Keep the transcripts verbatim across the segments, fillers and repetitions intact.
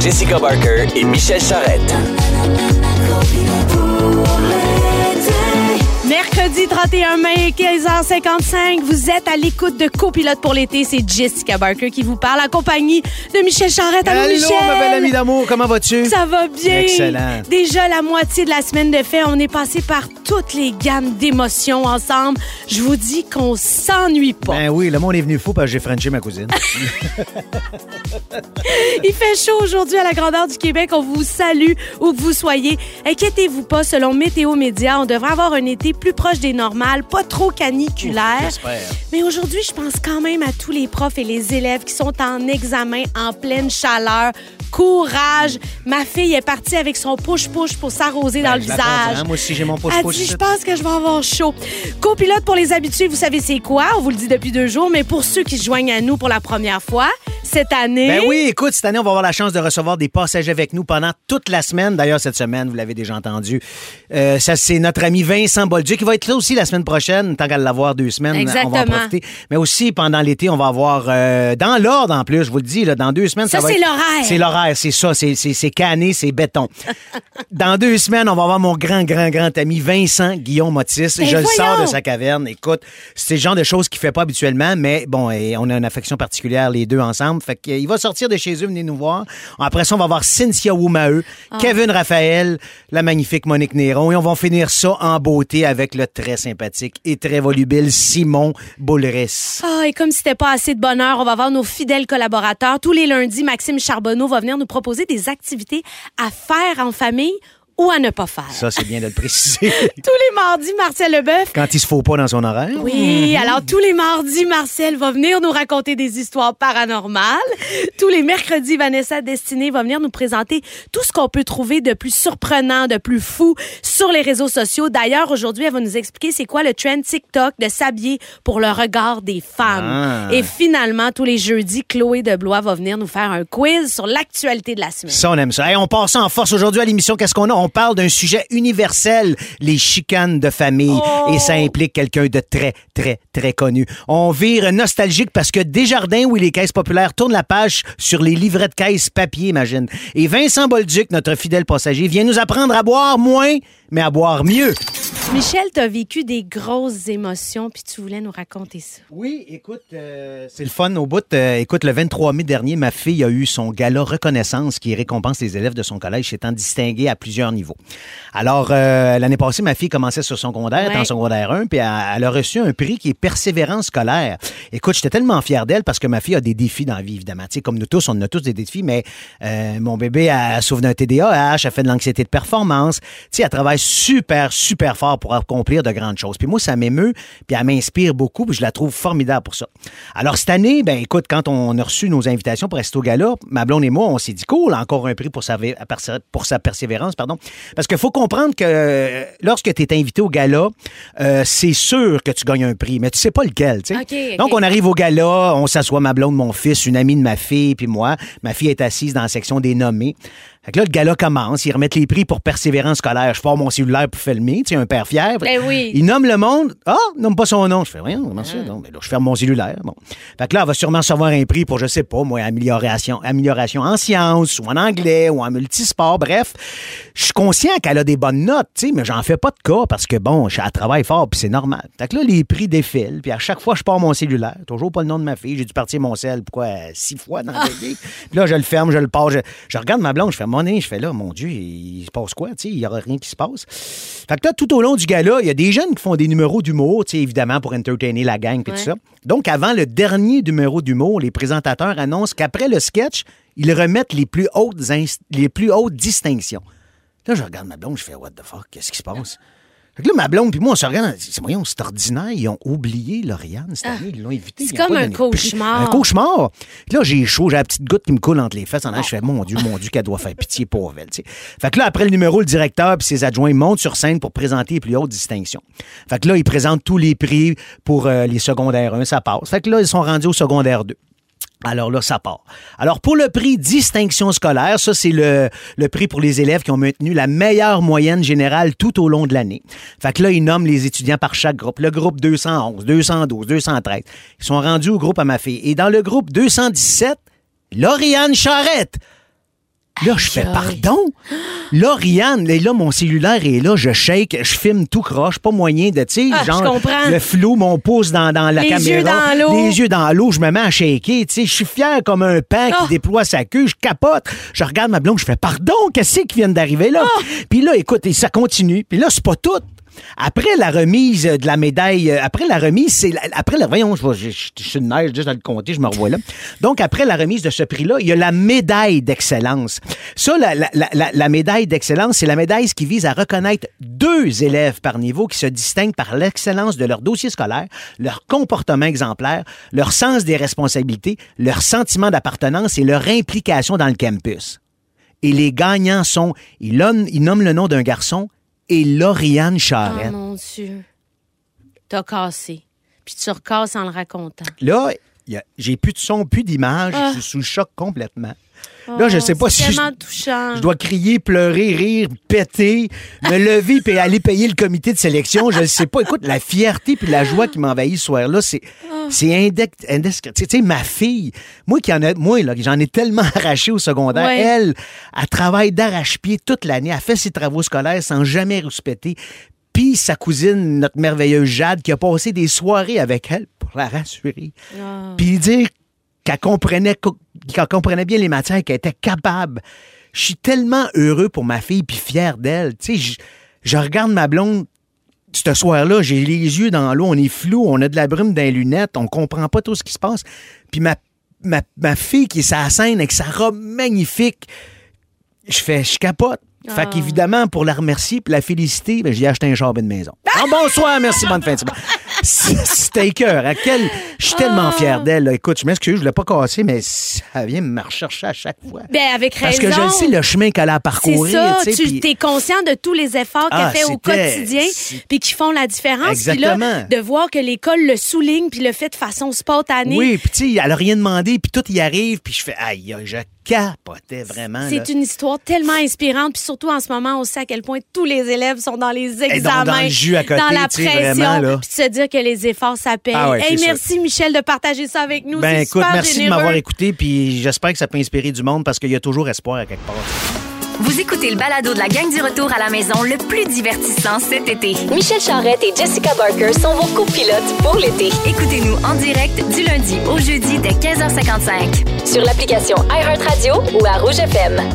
Jessica Barker et Michel Charrette. Mercredi trente et un mai, quinze heures cinquante-cinq, vous êtes à l'écoute de Copilote pour l'été. C'est Jessica Barker qui vous parle, en compagnie de Michel Charrette. Allô, Allô, Michel! ma belle amie d'amour, comment vas-tu? Ça va bien. Excellent. Déjà la moitié de la semaine de fait, on est passé par toutes les gammes d'émotions ensemble. Je vous dis qu'on s'ennuie pas. Ben oui, le monde est venu fou parce que j'ai frenché ma cousine. Il fait chaud aujourd'hui à la grandeur du Québec. On vous salue où que vous soyez. Inquiétez-vous pas, selon Météo Média, on devrait avoir un été plus proche des normales, pas trop caniculaire. Ouf, j'espère. Mais aujourd'hui, je pense quand même à tous les profs et les élèves qui sont en examen en pleine chaleur. Courage! Ma fille est partie avec son push-push pour s'arroser Ben, dans le je la visage. comprends. Moi aussi, j'ai mon Elle push-push. dit, je pense que je vais avoir chaud. Copilote pour les habitués, vous savez c'est quoi? On vous le dit depuis deux jours, mais pour ceux qui se joignent à nous pour la première fois, cette année... Ben oui, écoute, cette année, on va avoir la chance de recevoir des passagers avec nous pendant toute la semaine. D'ailleurs, cette semaine, vous l'avez déjà entendu, euh, ça, c'est notre ami Vincent Bolduc qui va être là aussi la semaine prochaine, tant qu'à l'avoir deux semaines. Exactement. On va en profiter. Mais aussi, pendant l'été, on va avoir, euh, dans l'ordre en plus, je vous le dis, là, dans deux semaines, ça, Ça, va c'est être... l'horaire. C'est l'horaire, c'est ça, c'est, c'est, c'est canné, c'est béton. Dans deux semaines, on va avoir mon grand, grand, grand ami Vincent Guillaume Otis. Ben je le sors voyons. de sa caverne. Écoute, c'est le genre de choses qu'il fait pas habituellement, mais bon, et on a une affection particulière les deux ensemble. Fait qu'il va sortir de chez eux, venez nous voir. Après ça, on va voir Cynthia Woumaheu, Ah. Kevin Raphaël, la magnifique Monique Néron, et on va finir ça en beauté avec le très sympathique et très volubile Simon Boulris. Ah, et comme si c'était pas assez de bonheur, on va voir nos fidèles collaborateurs. Tous les lundis, Maxime Charbonneau va venir nous proposer des activités à faire en famille ou à ne pas faire. Ça, c'est bien de le préciser. Tous les mardis, Marcel Leboeuf. Quand il se faut pas dans son horaire. Oui, alors tous les mardis, Marcel va venir nous raconter des histoires paranormales. Tous les mercredis, Vanessa Destinée va venir nous présenter tout ce qu'on peut trouver de plus surprenant, de plus fou sur les réseaux sociaux. D'ailleurs, aujourd'hui, elle va nous expliquer c'est quoi le trend TikTok de s'habiller pour le regard des femmes. Ah. Et finalement, tous les jeudis, Chloé Deblois va venir nous faire un quiz sur l'actualité de la semaine. Ça, on aime ça. Hey, on passe en force aujourd'hui à l'émission. Qu'est-ce qu'on a? On parle d'un sujet universel, les chicanes de famille. Oh! Et ça implique quelqu'un de très, très, très connu. On vire nostalgique parce que Desjardins, où les caisses populaires tournent la page sur les livrets de caisse papier, imagine. Et Vincent Bolduc, notre fidèle passager, vient nous apprendre à boire moins, mais à boire mieux. Michel, t'as vécu des grosses émotions, puis tu voulais nous raconter ça. Oui, écoute, euh, c'est le fun au bout. Euh, écoute, le vingt-trois mai dernier, ma fille a eu son gala reconnaissance qui récompense les élèves de son collège s'étant distingués à plusieurs niveaux. Alors, euh, l'année passée, ma fille commençait sur son secondaire, Ouais. était en secondaire un, puis elle, elle a reçu un prix qui est persévérance scolaire. Écoute, j'étais tellement fier d'elle parce que ma fille a des défis dans la vie, évidemment. Tu sais, comme nous tous, on a tous des défis, mais euh, mon bébé a souffre d'un T D A H, elle fait de l'anxiété de performance. Tu sais, elle travaille super, super fort pour accomplir de grandes choses. Puis moi, ça m'émeut, puis elle m'inspire beaucoup, puis je la trouve formidable pour ça. Alors, cette année, ben écoute, quand on a reçu nos invitations pour rester au gala, ma blonde et moi, on s'est dit, cool, encore un prix pour sa, pour sa persévérance, pardon. Parce qu'il faut comprendre que euh, lorsque tu es invité au gala, euh, c'est sûr que tu gagnes un prix, mais tu sais pas lequel, tu sais. OK, OK. Donc, on arrive au gala, on s'assoit, ma blonde, mon fils, une amie de ma fille, puis moi. Ma fille est assise dans la section des nommés. Fait que là, le gala commence, ils remettent les prix pour persévérance scolaire. Je pars mon cellulaire pour filmer, tu sais, un père fier. Ben oui. Il nomme le monde. Ah, nomme pas son nom. Je fais rien, comment ça? Non, mais là, je ferme mon cellulaire. Bon. Fait que là, elle va sûrement recevoir un prix pour, je sais pas, moi, amélioration, amélioration en sciences, ou en anglais, ou en multisport. Bref, je suis conscient qu'elle a des bonnes notes, tu sais, mais j'en fais pas de cas parce que, bon, elle travaille fort, puis c'est normal. Fait que là, les prix défilent, puis à chaque fois, je pars mon cellulaire. Toujours pas le nom de ma fille. J'ai dû partir mon sel, pourquoi, euh, six fois dans le bébé. Puis là, je le ferme, je le pars. Je, je regarde ma blonde, je fais mon nez, je fais là, mon Dieu, il, il se passe quoi, tu sais, il y aura rien qui se passe. Fait que là, tout au long du gala, il y a des jeunes qui font des numéros d'humour, tu sais, évidemment, pour entertainer la gang, puis Ouais. tout ça. Donc, avant le dernier numéro d'humour, les présentateurs annoncent qu'après le sketch, ils remettent les plus hautes, inst- les plus hautes distinctions. Là, je regarde ma blonde, je fais, what the fuck, qu'est-ce qui se passe? Fait que là, ma blonde puis moi, on se regarde, on dit, voyons, c'est ordinaire, ils ont oublié Lauriane cette année, ils l'ont invité. C'est ils ont comme pas un donné de prix. cauchemar. Un cauchemar. Puis là, j'ai chaud, j'ai la petite goutte qui me coule entre les fesses. En allant, je fais, mon Dieu, mon Dieu, qu'elle doit faire pitié, pauvre elle. Tu sais. Fait que là, après le numéro, le directeur puis ses adjoints montent sur scène pour présenter les plus hautes distinctions. Fait que là, ils présentent tous les prix pour euh, les secondaires un, ça passe. Fait que là, ils sont rendus au secondaire deux. Alors là, ça part. Alors, pour le prix distinction scolaire, ça, c'est le, le prix pour les élèves qui ont maintenu la meilleure moyenne générale tout au long de l'année. Fait que là, ils nomment les étudiants par chaque groupe. Le groupe deux cent onze, deux cent douze, deux cent treize. Ils sont rendus au groupe à ma fille. Et dans le groupe deux cent dix-sept, Lauriane Charrette. Là, je fais pardon. Là, Rianne, là, mon cellulaire est là, je shake, je filme tout croche, pas moyen de, tu sais, ah, genre, le flou, mon pouce dans, dans la les caméra. Yeux dans l'eau. Les yeux dans l'eau, je me mets à shaker, tu sais, je suis fier comme un pan oh. qui déploie sa queue, je capote. Je regarde ma blonde, je fais pardon, qu'est-ce qui vient d'arriver là? Oh. Puis là, écoute, ça continue. Puis là, c'est pas tout. Après la remise de la médaille, après la remise, c'est après la, voyons, je, je, je, je suis de neige, juste à le compter, je me revois là. Donc, après la remise de ce prix-là, il y a la médaille d'excellence. Ça, la, la, la, la médaille d'excellence, c'est la médaille qui vise à reconnaître deux élèves par niveau qui se distinguent par l'excellence de leur dossier scolaire, leur comportement exemplaire, leur sens des responsabilités, leur sentiment d'appartenance et leur implication dans le campus. Et les gagnants sont, ils nomment, ils nomment le nom d'un garçon, et Lauriane Charette. Oh mon Dieu. T'as cassé. Puis tu recasses en le racontant. Là, y a, j'ai plus de son, plus d'image. Ah. Je suis sous le choc complètement. Oh, là, je sais pas c'est si je, touchant. je dois crier, pleurer, rire, péter, me lever et aller payer le comité de sélection. Je ne sais pas. Écoute, la fierté puis la joie qui m'envahit ce soir-là, c'est... Oh. C'est indescriptible. Tu sais, ma fille, moi qui en a, moi, là, j'en ai tellement arraché au secondaire, ouais. elle, elle travaille d'arrache-pied toute l'année, elle fait ses travaux scolaires sans jamais rouspéter. Puis sa cousine, notre merveilleuse Jade, qui a passé des soirées avec elle pour la rassurer. Oh. Puis dire qu'elle comprenait, qu'elle comprenait bien les matières, qu'elle était capable. Je suis tellement heureux pour ma fille puis fier d'elle. Tu sais, je, je regarde ma blonde. Ce soir-là, j'ai les yeux dans l'eau, on est flou, on a de la brume dans les lunettes, on comprend pas tout ce qui se passe. Puis ma, ma, ma fille qui est sur la scène avec sa robe magnifique, je fais, je capote. Oh. Fait qu'évidemment, pour la remercier et la féliciter, ben, j'ai acheté un char et une maison. Ah, bonsoir, merci, bonne fin de semaine. C'était cœur. À quel... Je suis tellement oh. fier d'elle. Là. Écoute, je m'excuse, je ne l'ai pas cassé, mais ça vient me rechercher à chaque fois. Ben, avec raison. Parce que je sais le chemin qu'elle a à parcourir. C'est ça, tu pis... es conscient de tous les efforts qu'elle ah, fait au quotidien puis qui font la différence. Exactement. Puis là, de voir que l'école le souligne puis le fait de façon spontanée. Oui, puis tu sais, elle n'a rien demandé, puis tout y arrive, puis je fais, aïe, je capotais vraiment. C'est là. une histoire tellement inspirante, puis surtout en ce moment, on sait à quel point tous les élèves sont dans les examens, dans, dans le jus à côté, dans la pression, puis de se dire que les efforts, ça paye. Ah ouais, hey, merci, ça. Michel, de partager ça avec nous. Ben c'est écoute, super merci généreux. de m'avoir écouté, puis j'espère que ça peut inspirer du monde parce qu'il y a toujours espoir à quelque part. Vous écoutez le balado de la gang du retour à la maison le plus divertissant cet été. Michel Charette et Jessica Barker sont vos copilotes pour l'été. Écoutez-nous en direct du lundi au jeudi dès quinze heures cinquante-cinq. Sur l'application iHeartRadio ou à Rouge F M.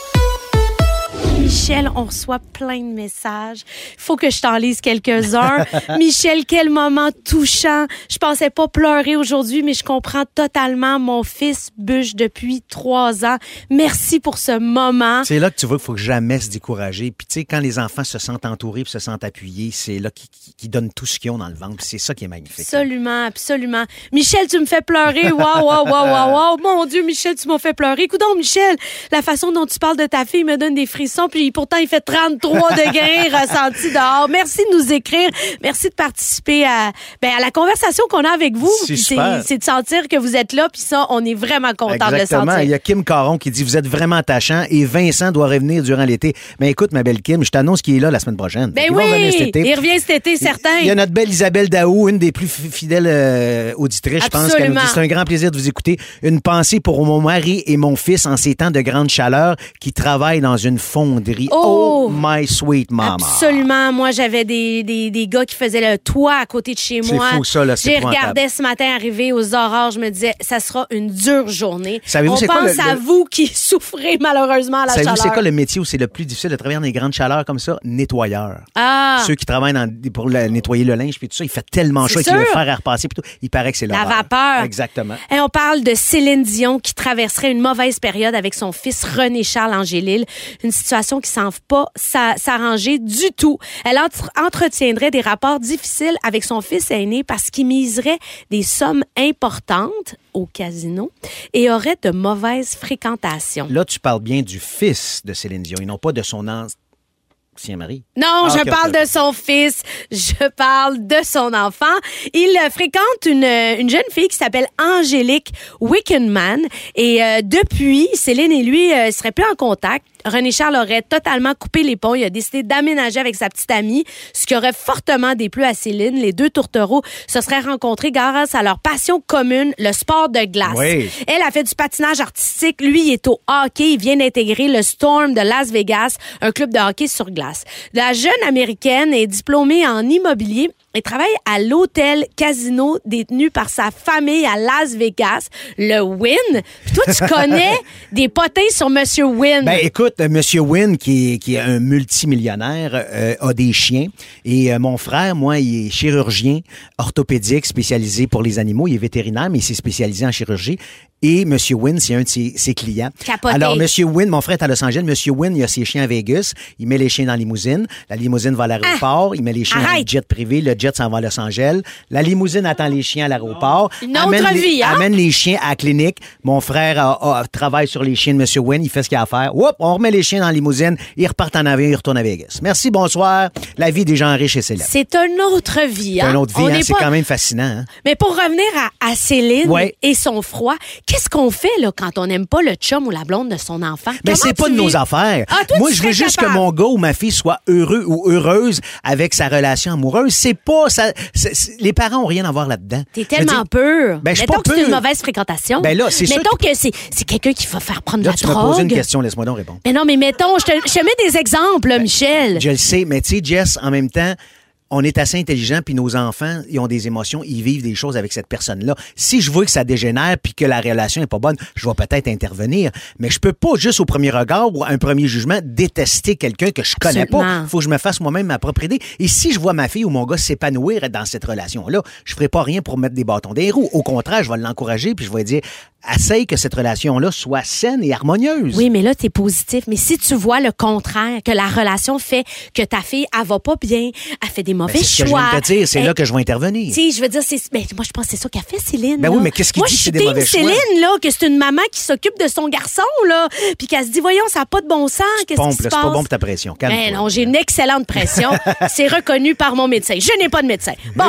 Michel, on reçoit plein de messages. Il faut que je t'en lise quelques-uns. Michel, quel moment touchant. Je pensais pas pleurer aujourd'hui, mais je comprends totalement. Mon fils bûche depuis trois ans. Merci pour ce moment. C'est là que tu vois qu'il faut jamais se décourager. Puis tu sais, quand les enfants se sentent entourés et se sentent appuyés, c'est là qu'ils, qu'ils donnent tout ce qu'ils ont dans le ventre. Puis c'est ça qui est magnifique. Absolument, absolument. Michel, tu me fais pleurer. Waouh, waouh, waouh, waouh, waouh. Mon Dieu, Michel, tu m'as fait pleurer. Écoute donc, Michel, la façon dont tu parles de ta fille me donne des frissons. Puis pourtant, il fait trente-trois degrés ressentis dehors. Merci de nous écrire. Merci de participer à, ben, à la conversation qu'on a avec vous. C'est, c'est, c'est de sentir que vous êtes là. Puis ça, on est vraiment content de le sentir. Il y a Kim Caron qui dit « Vous êtes vraiment attachant et Vincent doit revenir durant l'été. » Mais écoute, ma belle Kim, je t'annonce qu'il est là la semaine prochaine. Ben il oui, il revient cet été, certain. Il y a notre belle Isabelle Daou, une des plus fidèles euh, auditrices, je pense. Qu'elle nous dit « C'est un grand plaisir de vous écouter. Une pensée pour mon mari et mon fils en ces temps de grande chaleur qui travaillent dans une fonderie. » Oh, oh my sweet mama. Absolument. Moi, j'avais des, des, des gars qui faisaient le toit à côté de chez c'est moi. C'est fou, ça. Là, c'est J'ai regardé ce matin arriver aux aurores. Je me disais, ça sera une dure journée. Savez-vous, On c'est pense quoi, le, à le... vous qui souffrez malheureusement à la Savez-vous, chaleur. c'est quoi le métier où c'est le plus difficile de travailler dans des grandes chaleurs comme ça? Nettoyeur. Ah. Ceux qui travaillent dans, pour le, nettoyer le linge puis tout ça, il fait tellement chaud qu'il le fer à repasser. Puis tout, il paraît que c'est la l'horreur. vapeur. Exactement. Et on parle de Céline Dion qui traverserait une mauvaise période avec son fils René-Charles Angélil. Une situation qui ne semble pas s'arranger du tout. Elle entre, entretiendrait des rapports difficiles avec son fils aîné parce qu'il miserait des sommes importantes au casino et aurait de mauvaises fréquentations. Là, tu parles bien du fils de Céline Dion et non pas de son ancien mari. Non, ah, je okay, parle okay. de son fils. Je parle de son enfant. Il fréquente une, une jeune fille qui s'appelle Angélique Wickenman et euh, depuis, Céline et lui euh, seraient plus en contact. René Charles aurait totalement coupé les ponts. Il a décidé d'aménager avec sa petite amie, ce qui aurait fortement déplu à Céline. Les deux tourtereaux se seraient rencontrés grâce à leur passion commune, le sport de glace. Oui. Elle a fait du patinage artistique. Lui, il est au hockey. Il vient d'intégrer le Storm de Las Vegas, un club de hockey sur glace. La jeune Américaine est diplômée en immobilier. Elle travaille à l'hôtel casino détenu par sa famille à Las Vegas, le Wynn. Puis toi, tu connais des potins sur Monsieur Wynn. Ben écoute, Monsieur Wynn, qui est, qui est un multimillionnaire, euh, a des chiens. Et euh, mon frère, moi, il est chirurgien orthopédique spécialisé pour les animaux. Il est vétérinaire, mais il s'est spécialisé en chirurgie. Et M. Wynn, c'est un de ses, ses clients. Capoté. Alors, M. Wynn, mon frère est à Los Angeles. M. Wynn, il a ses chiens à Vegas. Il met les chiens dans la limousine. La limousine va à l'aéroport. Ah, il met les chiens dans le jet privé. Le jet s'en va à Los Angeles. La limousine attend les chiens à l'aéroport. Une amène autre les, vie, hein? Amène les chiens à la clinique. Mon frère a, a, travaille sur les chiens de M. Wynn. Il fait ce qu'il a à faire. Oups, on remet les chiens dans la limousine. Ils repartent en avion. Ils retournent à Vegas. Merci, bonsoir. La vie des gens riches et célèbres. C'est une autre vie, hein? C'est une autre vie, hein? C'est pas... quand même fascinant, hein? Mais pour revenir à, à Céline ouais. et son froid, qu'est-ce qu'on fait, là, quand on n'aime pas le chum ou la blonde de son enfant? Mais ben, c'est pas de vis? nos affaires. Ah, toi, moi, je veux juste capable. que mon gars ou ma fille soit heureux ou heureuse avec sa relation amoureuse. C'est pas ça. C'est, c'est, les parents ont rien à voir là-dedans. T'es tellement dire, pur. Ben, je Mettons pas que c'est pur. une mauvaise fréquentation. Ben là, c'est mettons sûr que c'est, c'est quelqu'un qui va faire prendre là, la tu drogue. me poses une question, laisse-moi donc répondre. Mais non, mais mettons, je te, je te mets des exemples, là, Michel. Je le sais, mais tu sais, Jess, en même temps, on est assez intelligent, puis nos enfants, ils ont des émotions, ils vivent des choses avec cette personne-là. Si je vois que ça dégénère puis que la relation est pas bonne, je vais peut-être intervenir. Mais je peux pas, juste au premier regard ou à un premier jugement, détester quelqu'un que je connais Absolument. pas. Faut que je me fasse moi-même ma propre idée. Et si je vois ma fille ou mon gars s'épanouir dans cette relation-là, je ferai pas rien pour mettre des bâtons dans les roues. Au contraire, je vais l'encourager puis je vais dire, essaye que cette relation-là soit saine et harmonieuse. Oui, mais là, t'es positif. Mais si tu vois le contraire, que la relation fait que ta fille, elle va pas bien, elle fait des mauvais ben, c'est ce que choix. je viens de te dire, c'est elle, là que je vais intervenir. Tu sais, je veux dire, c'est, ben, moi, je pense que c'est ça qu'a fait Céline. Ben là. oui, mais qu'est-ce qu'il moi, dit que c'est je des mauvais suis choix? Céline, là, que c'est une maman qui s'occupe de son garçon, là, puis qu'elle se dit, voyons, ça n'a pas de bon sens, qu'est-ce Pompe, qui se là, passe? c'est pas bon pour ta pression. Calme-toi. Ben non, j'ai une excellente pression. C'est reconnu par mon médecin. Je n'ai pas de médecin. Bon.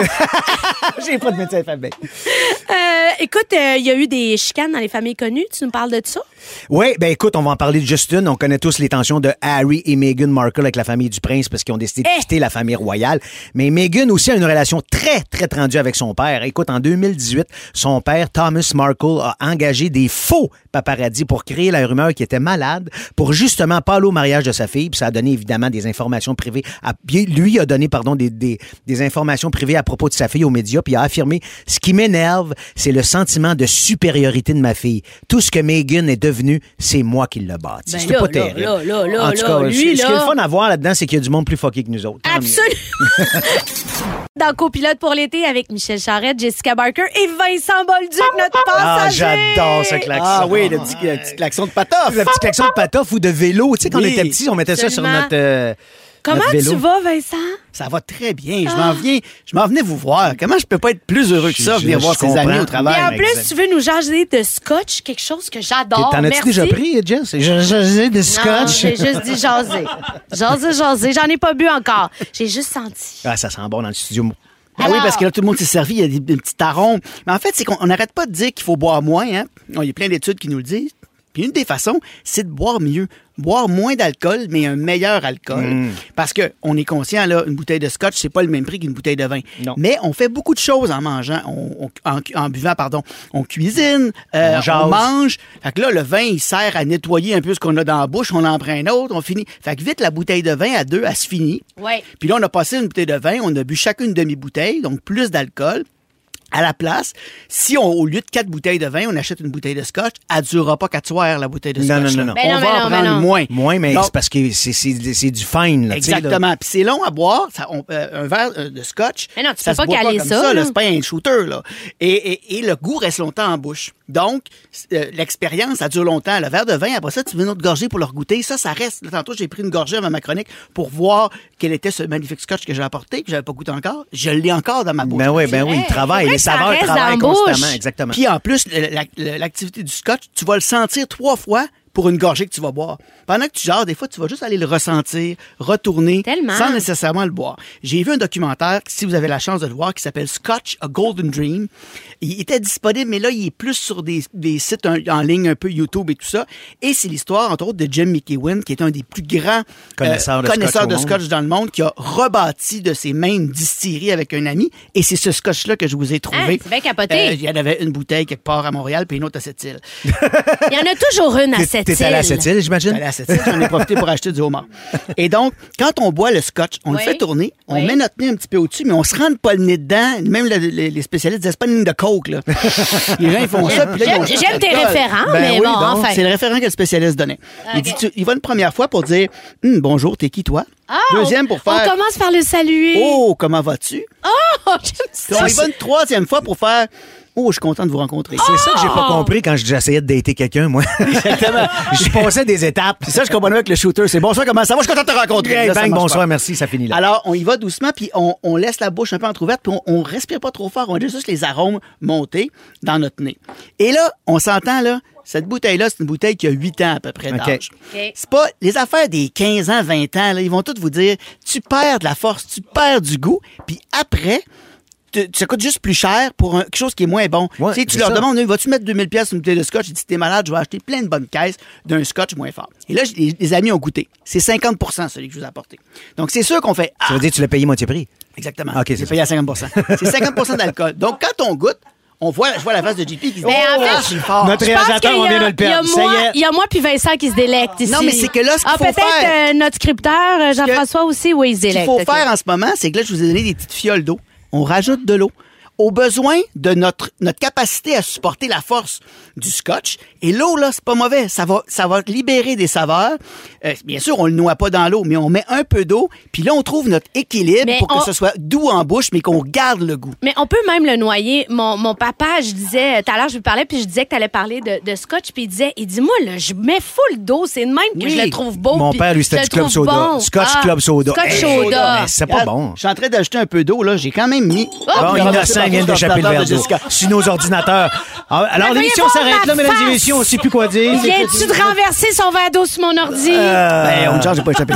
J'ai pas de médecin famille. Euh, écoute, il euh, y a eu des chicanes dans les familles connues. Tu nous parles de ça? Oui, ben écoute, on va en parler de Justin. On connaît tous les tensions de Harry et Meghan Markle avec la famille du prince parce qu'ils ont décidé de Eh! quitter la famille royale. Mais Meghan aussi a une relation très, très tendue avec son père. Écoute, en deux mille dix-huit, son père, Thomas Markle, a engagé des faux paparazzis pour créer la rumeur qu'il était malade pour justement pas aller au mariage de sa fille. Puis ça a donné évidemment des informations privées. À, lui a donné, pardon, des, des, des informations privées à propos de sa fille aux médias. Puis il a affirmé, ce qui m'énerve, c'est le sentiment de supériorité de ma fille. Tout ce que Meghan est devenue, c'est moi qui l'ai bâti. Ben C'était là, pas là, terrible. là, là, là, en tout là, cas, lui, ce, ce qui est là- le fun à voir là-dedans, c'est qu'il y a du monde plus fucké que nous autres. Tant mieux. Absolument. Dans Copilote pour l'été avec Michel Charette, Jessica Barker et Vincent Bolduc, notre Ah, passager. j'adore ce klaxon. Ah oui, le petit, le petit klaxon de patoff. Le petit klaxon de patoff ou de vélo. Tu sais, quand Oui. on était petits, on mettait ça sur Absolument. notre, euh, Comment notre vélo. tu vas, Vincent? Ça va très bien. Je m'en viens, je m'en venais vous voir. Comment je peux pas être plus heureux que ça, Je- venir je voir ses comprends. amis au Et travail? en plus, exact. tu veux nous jaser de scotch, quelque chose que j'adore. T'en as-tu Merci. déjà pris, Jess? J'ai j'ai des Non, scotch. j'ai juste dit jaser. Jaser, jaser. J'en ai pas bu encore. J'ai juste senti. Ah, ça sent bon dans le studio. Ah oui, Alors- parce que là, tout le monde s'est servi, il y a des, des petits tarons. Mais en fait, c'est qu'on n'arrête pas de dire qu'il faut boire moins. Hein? Il y a plein d'études qui nous le disent. Puis une des façons, c'est de boire mieux. Boire moins d'alcool, mais un meilleur alcool. Mm. Parce que on est conscient, là, une bouteille de scotch, c'est pas le même prix qu'une bouteille de vin. Non. Mais on fait beaucoup de choses en mangeant, on- on- en, en buvant, pardon. On cuisine, euh, On on, jase. mange. Fait que là, le vin, il sert à nettoyer un peu ce qu'on a dans la bouche. On en prend un autre, on finit. Fait que vite, la bouteille de vin à deux, elle se finit. Ouais. Puis là, on a passé une bouteille de vin, on a bu chacune une demi-bouteille, donc plus d'alcool. À la place, si on, au lieu de quatre bouteilles de vin, on achète une bouteille de scotch, elle ne durera pas quatre soirs, la bouteille de Non, scotch. non, non, là. non. Ben On non, va mais en non, mais prendre non. moins. Moins, mais Donc, c'est parce que c'est c'est- c'est du fine. Là, tu sais, là. exactement. Puis c'est long à boire. Ça, on- euh, un verre euh, de scotch, Mais non, tu ça peux se pas boit caler comme ça, là. là. C'est pas un shooter. Là. Et, et, et le goût reste longtemps en bouche. Donc, euh, l'expérience, ça dure longtemps. Le verre de vin, après ça, tu veux une autre gorgée pour le goûter. Ça, ça reste. Là, tantôt, j'ai pris une gorgée avant ma chronique pour voir quel était ce magnifique scotch que j'ai apporté, que j'avais pas goûté encore. Je l'ai encore dans ma bouche. Ben oui, ben oui, Hey, il travaille. c'est vrai Les que ça saveurs reste travaillent dans la bouche. constamment. Exactement. Puis en plus, la- la- l'activité du scotch, tu vas le sentir trois fois pour une gorgée que tu vas boire. Pendant que tu jases, des fois, tu vas juste aller le ressentir, retourner, Tellement. sans nécessairement le boire. J'ai vu un documentaire, si vous avez la chance de le voir, qui s'appelle Scotch, A Golden Dream. Il était disponible, mais là, il est plus sur des, des sites en, en ligne, un peu YouTube et tout ça. Et c'est l'histoire, entre autres, de Jim McEwen, qui est un des plus grands Connaisseurs de connaisseurs scotch de au scotch monde. dans le monde, qui a rebâti de ses mêmes distilleries avec un ami. Et c'est ce scotch-là que je vous ai trouvé. Ah, c'est bien capoté. Euh, il y en avait une bouteille quelque part à Montréal, puis une autre à Sept-Îles. Il y en a toujours une à T'es- cette T'es allé à cette île, j'imagine? J'allais à Sept-Îles, j'en ai profité pour acheter du homard. Et donc, quand on boit le scotch, on Oui. le fait tourner, on Oui. met notre nez un petit peu au-dessus, mais on se rentre pas le nez dedans. Même le- les, les spécialistes disaient, c'est pas une ligne de coke, là. Les gens, ils font ça, puis là, ils ont J'aime juste j'aime tes l'alcool. référents, Ben mais oui, bon, donc, enfin. c'est le référent que le spécialiste donnait. Il dit, tu- il va une première fois pour dire, Hum, bonjour, t'es qui, toi? Ah, Deuxième pour on, faire, on commence par le saluer. oh, comment vas-tu? Oh, j'aime Puis ça. on y va une troisième fois pour faire, oh, je suis content de vous rencontrer. C'est ça que j'ai Oh! pas compris quand j'essayais de dater quelqu'un, moi. Exactement. Je passais des étapes. C'est ça, je comprenais avec le shooter. C'est bonsoir, comment ça va? Je suis content de te rencontrer. Hey, Là, ça bang, marche bonsoir, pas. merci, ça finit là. Alors, on y va doucement, puis on, on laisse la bouche un peu entrouverte, puis on, on respire pas trop fort. On laisse juste les arômes monter dans notre nez. Et là, on s'entend, là, cette bouteille-là, c'est une bouteille qui a huit ans à peu près d'âge. OK. C'est pas les affaires des quinze ans, vingt ans, là, ils vont tous vous dire, tu perds de la force, tu perds du goût, puis après, tu- ça coûte juste plus cher pour un- quelque chose qui est moins bon. Ouais, Tu sais, tu c'est leur ça. demandes, vas-tu mettre deux mille pièces sur une bouteille de scotch? Ils disent, t'es malade, je vais acheter plein de bonnes caisses d'un scotch moins fort. Et là, les, les amis ont goûté. C'est cinquante pour cent celui que je vous ai apporté. Donc, c'est sûr qu'on fait, ah, Ça veut dire que tu l'as payé moitié prix? exactement. Ok, c'est c'est ça. payé à cinquante pour cent. C'est cinquante pour cent d'alcool. Donc, quand on goûte, on voit, je vois la face de J P qui se dit, Ben, en oh, fait, ah, c'est fort. Notre Je pense réalisateur, qu'il y on a- vient de le Il y a perdre. Ça moi, y est. il y a moi puis Vincent qui se délectent ici. Non, mais c'est que là, ce qu'il ah, faut peut-être faire- euh, notre scripteur, euh, Jean-François aussi, oui, il se Ce qu'il délecte. faut OK. faire en ce moment, c'est que là, je vous ai donné des petites fioles d'eau. On rajoute de l'eau au besoin de notre, notre capacité à supporter la force du scotch. Et l'eau, là, c'est pas mauvais. Ça va, ça va libérer des saveurs. Euh, bien sûr, on le noie pas dans l'eau, mais on met un peu d'eau. Puis là, on trouve notre équilibre Mais pour on- que ce soit doux en bouche, mais qu'on garde le goût. Mais on peut même le noyer. Mon, mon papa, je disais, tout à l'heure, je lui parlais, puis je disais que tu allais parler de, de scotch, puis il disait, il dit, moi, là, je mets full d'eau, c'est de même que Oui. je le trouve beau. Mon puis père, lui, je c'était le du Club trouve Soda. bon. Scotch Ah, Club Soda. Scotch Hey, Soda. mais c'est pas Regarde, bon. Je suis en train d'ajouter un peu d'eau, là. J'ai quand même mis. Oh, Bon, puis innocent vient d'échapper le verre d'eau sur nos ordinateurs. Ah, Alors, Mais l'émission voyez s'arrête voir là, ma mesdames et face. messieurs. On ne sait plus quoi dire. Viens-tu de renverser son verre d'eau sur mon ordi? Ben, on ne change, j'ai pas échappé.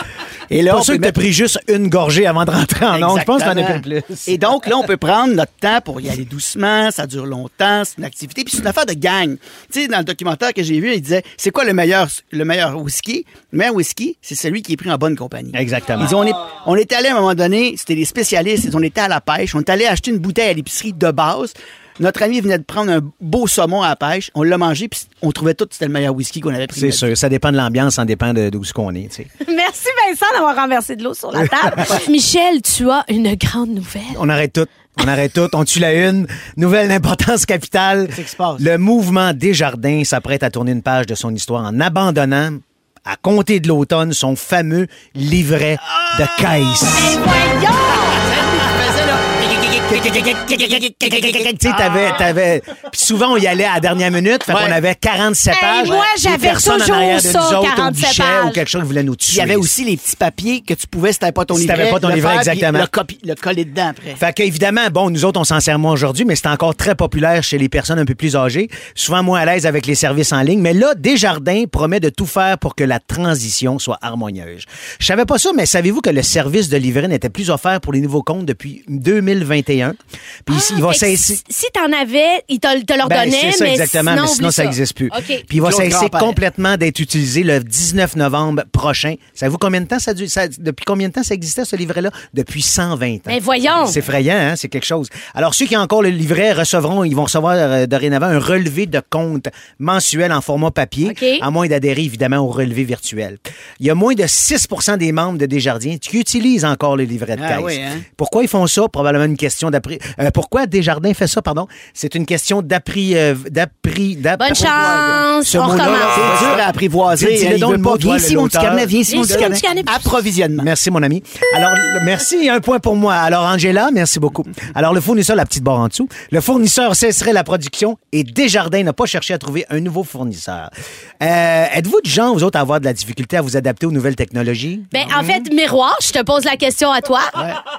Et là, Pas on sûr peut que t'as mettre- pris juste une gorgée avant de rentrer en onde. Je pense que t'en as pris Exactement. plus. Et donc, là, on peut prendre notre temps pour y aller doucement, ça dure longtemps, c'est une activité, puis c'est une affaire de gang. Tu sais, dans le documentaire que j'ai vu, il disait, c'est quoi le meilleur, le meilleur whisky? Le meilleur whisky, c'est celui qui est pris en bonne compagnie. Exactement. Ils ont, on, est, on est allé à un moment donné, c'était des spécialistes, on était à la pêche, on est allé acheter une bouteille à l'épicerie de base. Notre ami venait de prendre un beau saumon à la pêche, on l'a mangé, puis on trouvait tout que c'était le meilleur whisky qu'on avait pris. C'est sûr. Ça dépend de l'ambiance, ça dépend de d'où ce qu'on est. tu sais. Merci, Vincent, d'avoir renversé de l'eau sur la table. Michel, tu as une grande nouvelle. On arrête tout. On arrête tout. On tue la une. Nouvelle d'importance capitale. Qu'est-ce qui se passe? Le mouvement Desjardins s'apprête à tourner une page de son histoire en abandonnant, à compter de l'automne, son fameux livret de caisse. Tu sais, t'avais, t'avais... Puis souvent, on y allait à la dernière minute, fait Ouais. qu'on avait quarante-sept Hey, pages. moi, Des j'avais personnes en toujours arrière de ça, nous autres au quarante-sept guichet pages. ou quelque chose qui voulait nous tuer. Il y avait aussi les petits papiers que tu pouvais, si t'avais pas ton Si livret. t'avais pas ton le livret, faire, puis exactement. Le, copi- le coller dedans après. Fait qu'évidemment, bon, nous autres, on s'en sert moins aujourd'hui, mais c'est encore très populaire chez les personnes un peu plus âgées, souvent moins à l'aise avec les services en ligne. Mais là, Desjardins promet de tout faire pour que la transition soit harmonieuse. Je savais pas ça, mais savez-vous que le service de livret n'était plus offert pour les nouveaux comptes depuis deux mille vingt et un? Puis il va Ah, Fait que cesser... Si, si t'en avais, ils te, te leur Ben, donnaient, c'est ça, mais exactement, sinon, mais sinon oublie ça n'existe plus. OK. Puis il va Claude cesser Grand-père. complètement d'être utilisé le dix-neuf novembre prochain. Savez-vous combien de temps ça, dure- ça depuis combien de temps ça existait, ce livret-là? Depuis cent vingt ans. Mais voyons. C'est effrayant, hein? C'est quelque chose. Alors, ceux qui ont encore le livret recevront, ils vont recevoir euh, dorénavant un relevé de compte mensuel en format papier, OK. à moins d'adhérer évidemment au relevé virtuel. Il y a moins de six pour cent des membres de Desjardins qui utilisent encore le livret de Ah caisse. oui, hein? Pourquoi ils font ça? Probablement une question d'appri... euh, pourquoi Desjardins fait ça, pardon? C'est une question d'appri... euh, d'appri... d'appri- Bonne chance, Ce on mot-là, recommence. C'est dur à apprivoiser. Dis- dis-le hein, il donc veut le pas. mot, toi, Viens le ici, mon petit l'auteur. carnet. Viens ici, Viens mon ici, petit mon petit carnet. carnet. Approvisionnement. Merci, mon ami. Alors, le- merci, un point pour moi. Alors, Angela, merci beaucoup. Alors, le fournisseur, la petite barre en dessous, le fournisseur cesserait la production et Desjardins n'a pas cherché à trouver un nouveau fournisseur. Euh, êtes-vous du genre, vous autres, à avoir de la difficulté à vous adapter aux nouvelles technologies? Ben, en fait, miroir, je te pose la question à toi.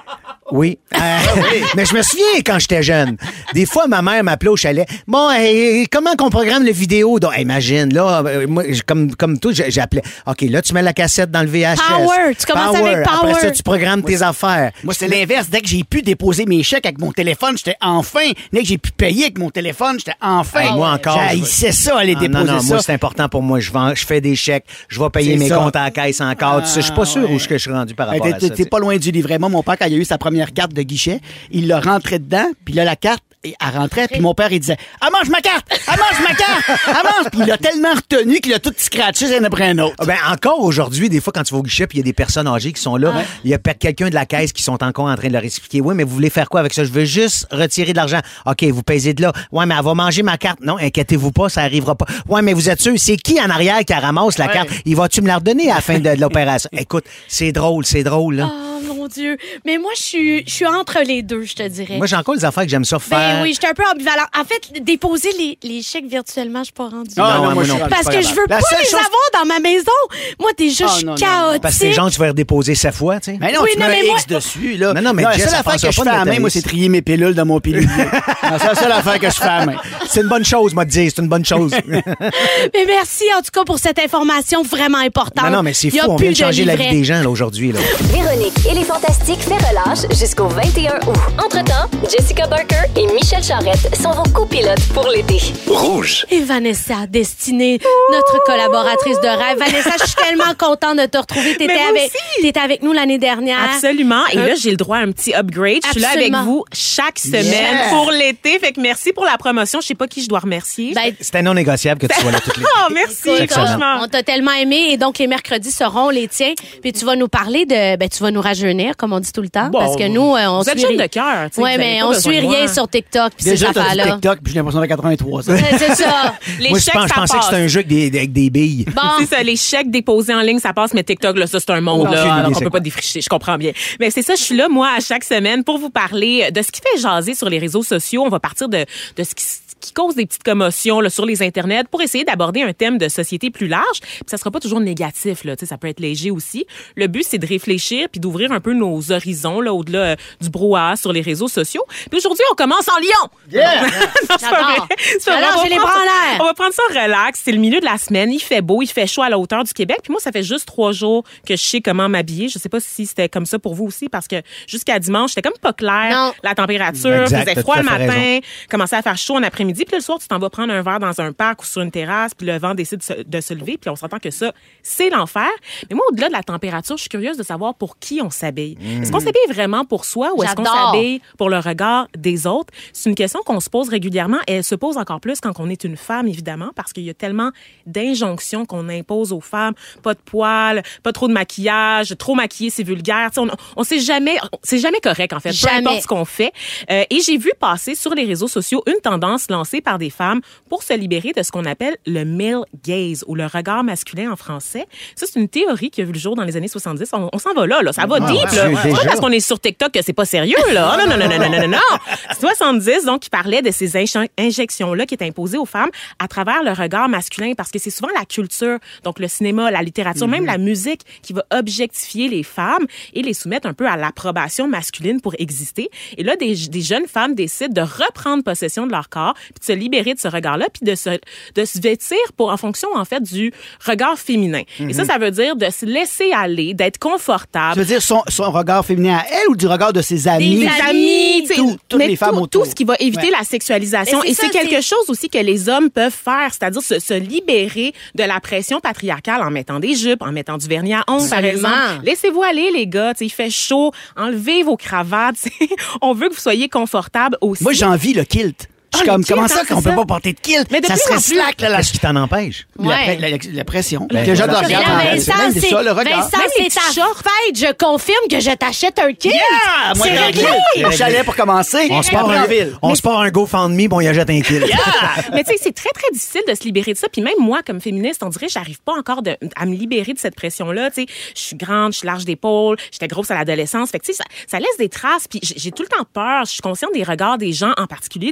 Oui. Euh, mais je me souviens quand j'étais jeune. Des fois, ma mère m'appelait au chalet. Bon, hey, comment qu'on programme la vidéo? Donc, imagine, là, euh, moi, comme, comme toi, j'appelais. OK, là, tu mets la cassette dans le V H S. Power. Tu commences Power. avec Power. Après ça, tu programmes tes affaires. Moi, c'est l'inverse. Dès que j'ai pu déposer mes chèques avec mon téléphone, j'étais enfin. Dès que j'ai pu payer avec mon téléphone, j'étais enfin. Hey, moi encore. J'haïssais ça, aller Ah, déposer non, non, ça. moi, c'est important pour moi. Je vends, je fais des chèques, je vais payer C'est mes ça. comptes à la caisse encore. Tu sais, je suis pas sûr ouais. où je je suis rendu par Ben, rapport t'es, à ça. t'es pas loin du livret. Moi, mon père, quand il a eu sa première carte de guichet, il l'a rentrée dedans, puis là, la carte, elle rentrait, puis mon père, il disait « Elle mange ma carte! Elle mange ma carte! Elle mange! » Puis il l'a tellement retenu qu'il a tout scratché un après un autre. Ah ben, encore aujourd'hui, des fois, quand tu vas au guichet puis il y a des personnes âgées qui sont là, il y a pe- quelqu'un de la caisse qui sont encore en train de leur expliquer. Oui, mais vous voulez faire quoi avec ça? Je veux juste retirer de l'argent. OK, vous payez de là. Ouais, mais elle va manger ma carte. Non, inquiétez-vous pas, ça arrivera pas. Ouais, mais vous êtes sûr, c'est qui en arrière qui ramasse la Ouais. carte? Il va-tu me la redonner à la fin de, de l'opération? Écoute, c'est drôle, c'est drôle, là. Oh mon Dieu. Mais moi, je suis, je suis entre les deux, je te dirais. Moi, j'ai encore des affaires que j'aime ça faire. Ben oui, j'étais un peu ambivalent. En fait, déposer les, les chèques virtuellement, je suis pas rendue. Ah, non, moi je non suis plus. Parce pas que je capable. veux La pas seule les chose- avoir dans ma maison. Moi, déjà, Ah, je suis non, non. chaotique. Parce que c'est gens, tu vas les redéposer sept fois, tu sais. Mais non, Oui, tu non, mets mais un moi- X dessus, là. Mais non, mais la Jess, seule ça affaire passera que je pas fais de à la main, notaris. moi, c'est trier mes pilules dans mon pilulier. Non, c'est la seule affaire que je fais à la main. C'est une bonne chose, moi, te dire. C'est une bonne chose. Mais merci, en tout cas, pour cette information vraiment importante. non, non, mais c'est Il y fou. a On plus vient de changer la vie livret. des gens, là, aujourd'hui, là. Véronique et les Fantastiques fait relâche jusqu'au vingt et un août. Entre-temps, Jessica Barker et Michel Charrette sont vos copilotes pour l'été. Rouge. Et Vanessa Destinée, notre collaboratrice de rêve. Vanessa, je suis tellement contente de te retrouver. T'étais Mais moi avec, aussi. t'étais avec nous l'année dernière. Absolument. Et Euh, là, j'ai le droit à un petit upgrade. Je suis là avec Absolument. vous chaque semaine Yeah. pour l'été. Fait que merci pour la promotion. Je sais pas qui je dois remercier. Ben, C'était non négociable que tu sois là toutes les oh, merci, écoute, franchement. on t'a tellement aimé et donc les mercredis seront les tiens. Puis tu vas nous parler de, ben tu vas nous rajeunir comme on dit tout le temps, Bon, parce que nous euh, on vous êtes suit jeunes ri- de cœur. tu sais, Ouais, vous avez mais pas on besoin suit de moi. rien sur TikTok puis ces Déjà, t'as dit affaires-là. TikTok, puis j'ai l'impression d'avoir quatre-vingt-trois ans. Ouais, C'est ça. Les Moi, je, chèques, pense- je ça pensais que passe. c'était un jeu avec des, avec des billes. Bon, C'est ça, les chèques déposés en ligne, ça passe, mais TikTok, là, ça, c'est un monde, Aucune là. idée, Alors, c'est on peut quoi. pas défricher, je comprends bien. Mais c'est ça, je suis là, moi, à chaque semaine pour vous parler de ce qui fait jaser sur les réseaux sociaux. On va partir de, de ce qui qui cause des petites commotions là, sur les internets pour essayer d'aborder un thème de société plus large. Puis ça sera pas toujours négatif, là, tu sais, ça peut être léger aussi. Le but, c'est de réfléchir puis d'ouvrir un peu nos horizons là, au-delà euh, du brouhaha sur les réseaux sociaux. Puis aujourd'hui, on commence en Lyon. Yeah! Non, c'est pas J'adore. vrai. C'est pas vrai. Alors, On va j'ai les prendre bras en ça- l'air. On va prendre ça relax. C'est le milieu de la semaine. Il fait beau, il fait chaud à la hauteur du Québec. Puis moi, ça fait juste trois jours que je sais comment m'habiller. Je sais pas si c'était comme ça pour vous aussi, parce que jusqu'à dimanche, c'était comme pas clair. Non. La température, Exact, faisait t'as froid tout le à fait matin, raison. commençait à faire chaud en après-midi. Puis là, le soir, tu t'en vas prendre un verre dans un parc ou sur une terrasse, puis le vent décide de se, de se lever. Puis on s'entend que ça, c'est l'enfer. Mais moi, au-delà de la température, je suis curieuse de savoir pour qui on s'habille. Est-ce qu'on s'habille vraiment pour soi ou est-ce qu'on J'adore. s'habille pour le regard des autres? C'est une question qu'on se pose régulièrement et elle se pose encore plus quand on est une femme, évidemment, parce qu'il y a tellement d'injonctions qu'on impose aux femmes. Pas de poils, pas trop de maquillage, trop maquillé, c'est vulgaire. T'sais, on, on sait jamais, c'est jamais correct, en fait. Jamais. Peu importe ce qu'on fait. Euh, et j'ai vu passer sur les réseaux sociaux une tendance lancée par des femmes pour se libérer de ce qu'on appelle le male gaze ou le regard masculin en français. Ça, c'est une théorie qui a vu le jour dans les années soixante-dix. On, on s'en va là, là. Ça va Ah, deep, ouais, là. ouais, C'est pas déjà. parce qu'on est sur TikTok que c'est pas sérieux, là. Non, non, non, non, non, non, non, non. soixante-dix, donc, qui parlait de ces inj- injections-là qui étaient imposées aux femmes à travers le regard masculin, parce que c'est souvent la culture, donc le cinéma, la littérature, même la musique qui va objectifier les femmes et les soumettre un peu à l'approbation masculine pour exister. Et là, des, des jeunes femmes décident de reprendre possession de leur corps, puis de se libérer de ce regard-là, puis de se, de se vêtir pour, en fonction, en fait, du regard féminin. Et ça, ça veut dire de se laisser aller, d'être Tu confortable. veux dire son, son regard féminin à elle ou du regard de ses amis? Des Les amis, tu sais, Tout- toutes mais les femmes tout, autour. tout ce qui va éviter Ouais. la sexualisation. Mais c'est Et ça, c'est quelque c'est- chose aussi que les hommes peuvent faire, c'est-à-dire se, se libérer de la pression patriarcale en mettant des jupes, en mettant du vernis à ongles, par Absolument. exemple. Laissez-vous aller, les gars. Tu sais, il fait chaud. Enlevez vos cravates. tu sais. On veut que vous soyez confortables aussi. Moi, j'ai envie le kilt. Je suis Ah, comme, le kilt, comment hein, ça c'est qu'on peut ça. pas porter de kilt? Mais de ça plus serait en plus- slack, là, la, Qu'est-ce qui t'en empêche? la, Ouais. la- la- la pression. Ben, que je voilà. dois Mais là, regarder. Vincent, C'est même c'est, ça, le regard. Vincent, Même les c'est ta petits shorts. fête. Je confirme que je t'achète un kit. Yeah! Moi, C'est j'ai un réglé. kilt. Au chalet pour commencer. On se part Après, un, en ville. on se part un GoFundMe, bon, il achète un kill. Mais tu sais, c'est très, très difficile de se libérer de ça. Puis même moi, comme féministe, on dirait que j'arrive pas encore de, à me libérer de cette pression-là. Tu sais, je suis grande, je suis large d'épaule, j'étais grosse à l'adolescence. Fait que tu sais, ça, ça laisse des traces. Puis j'ai j'ai tout le temps peur. Je suis consciente des regards des gens, en particulier de ceux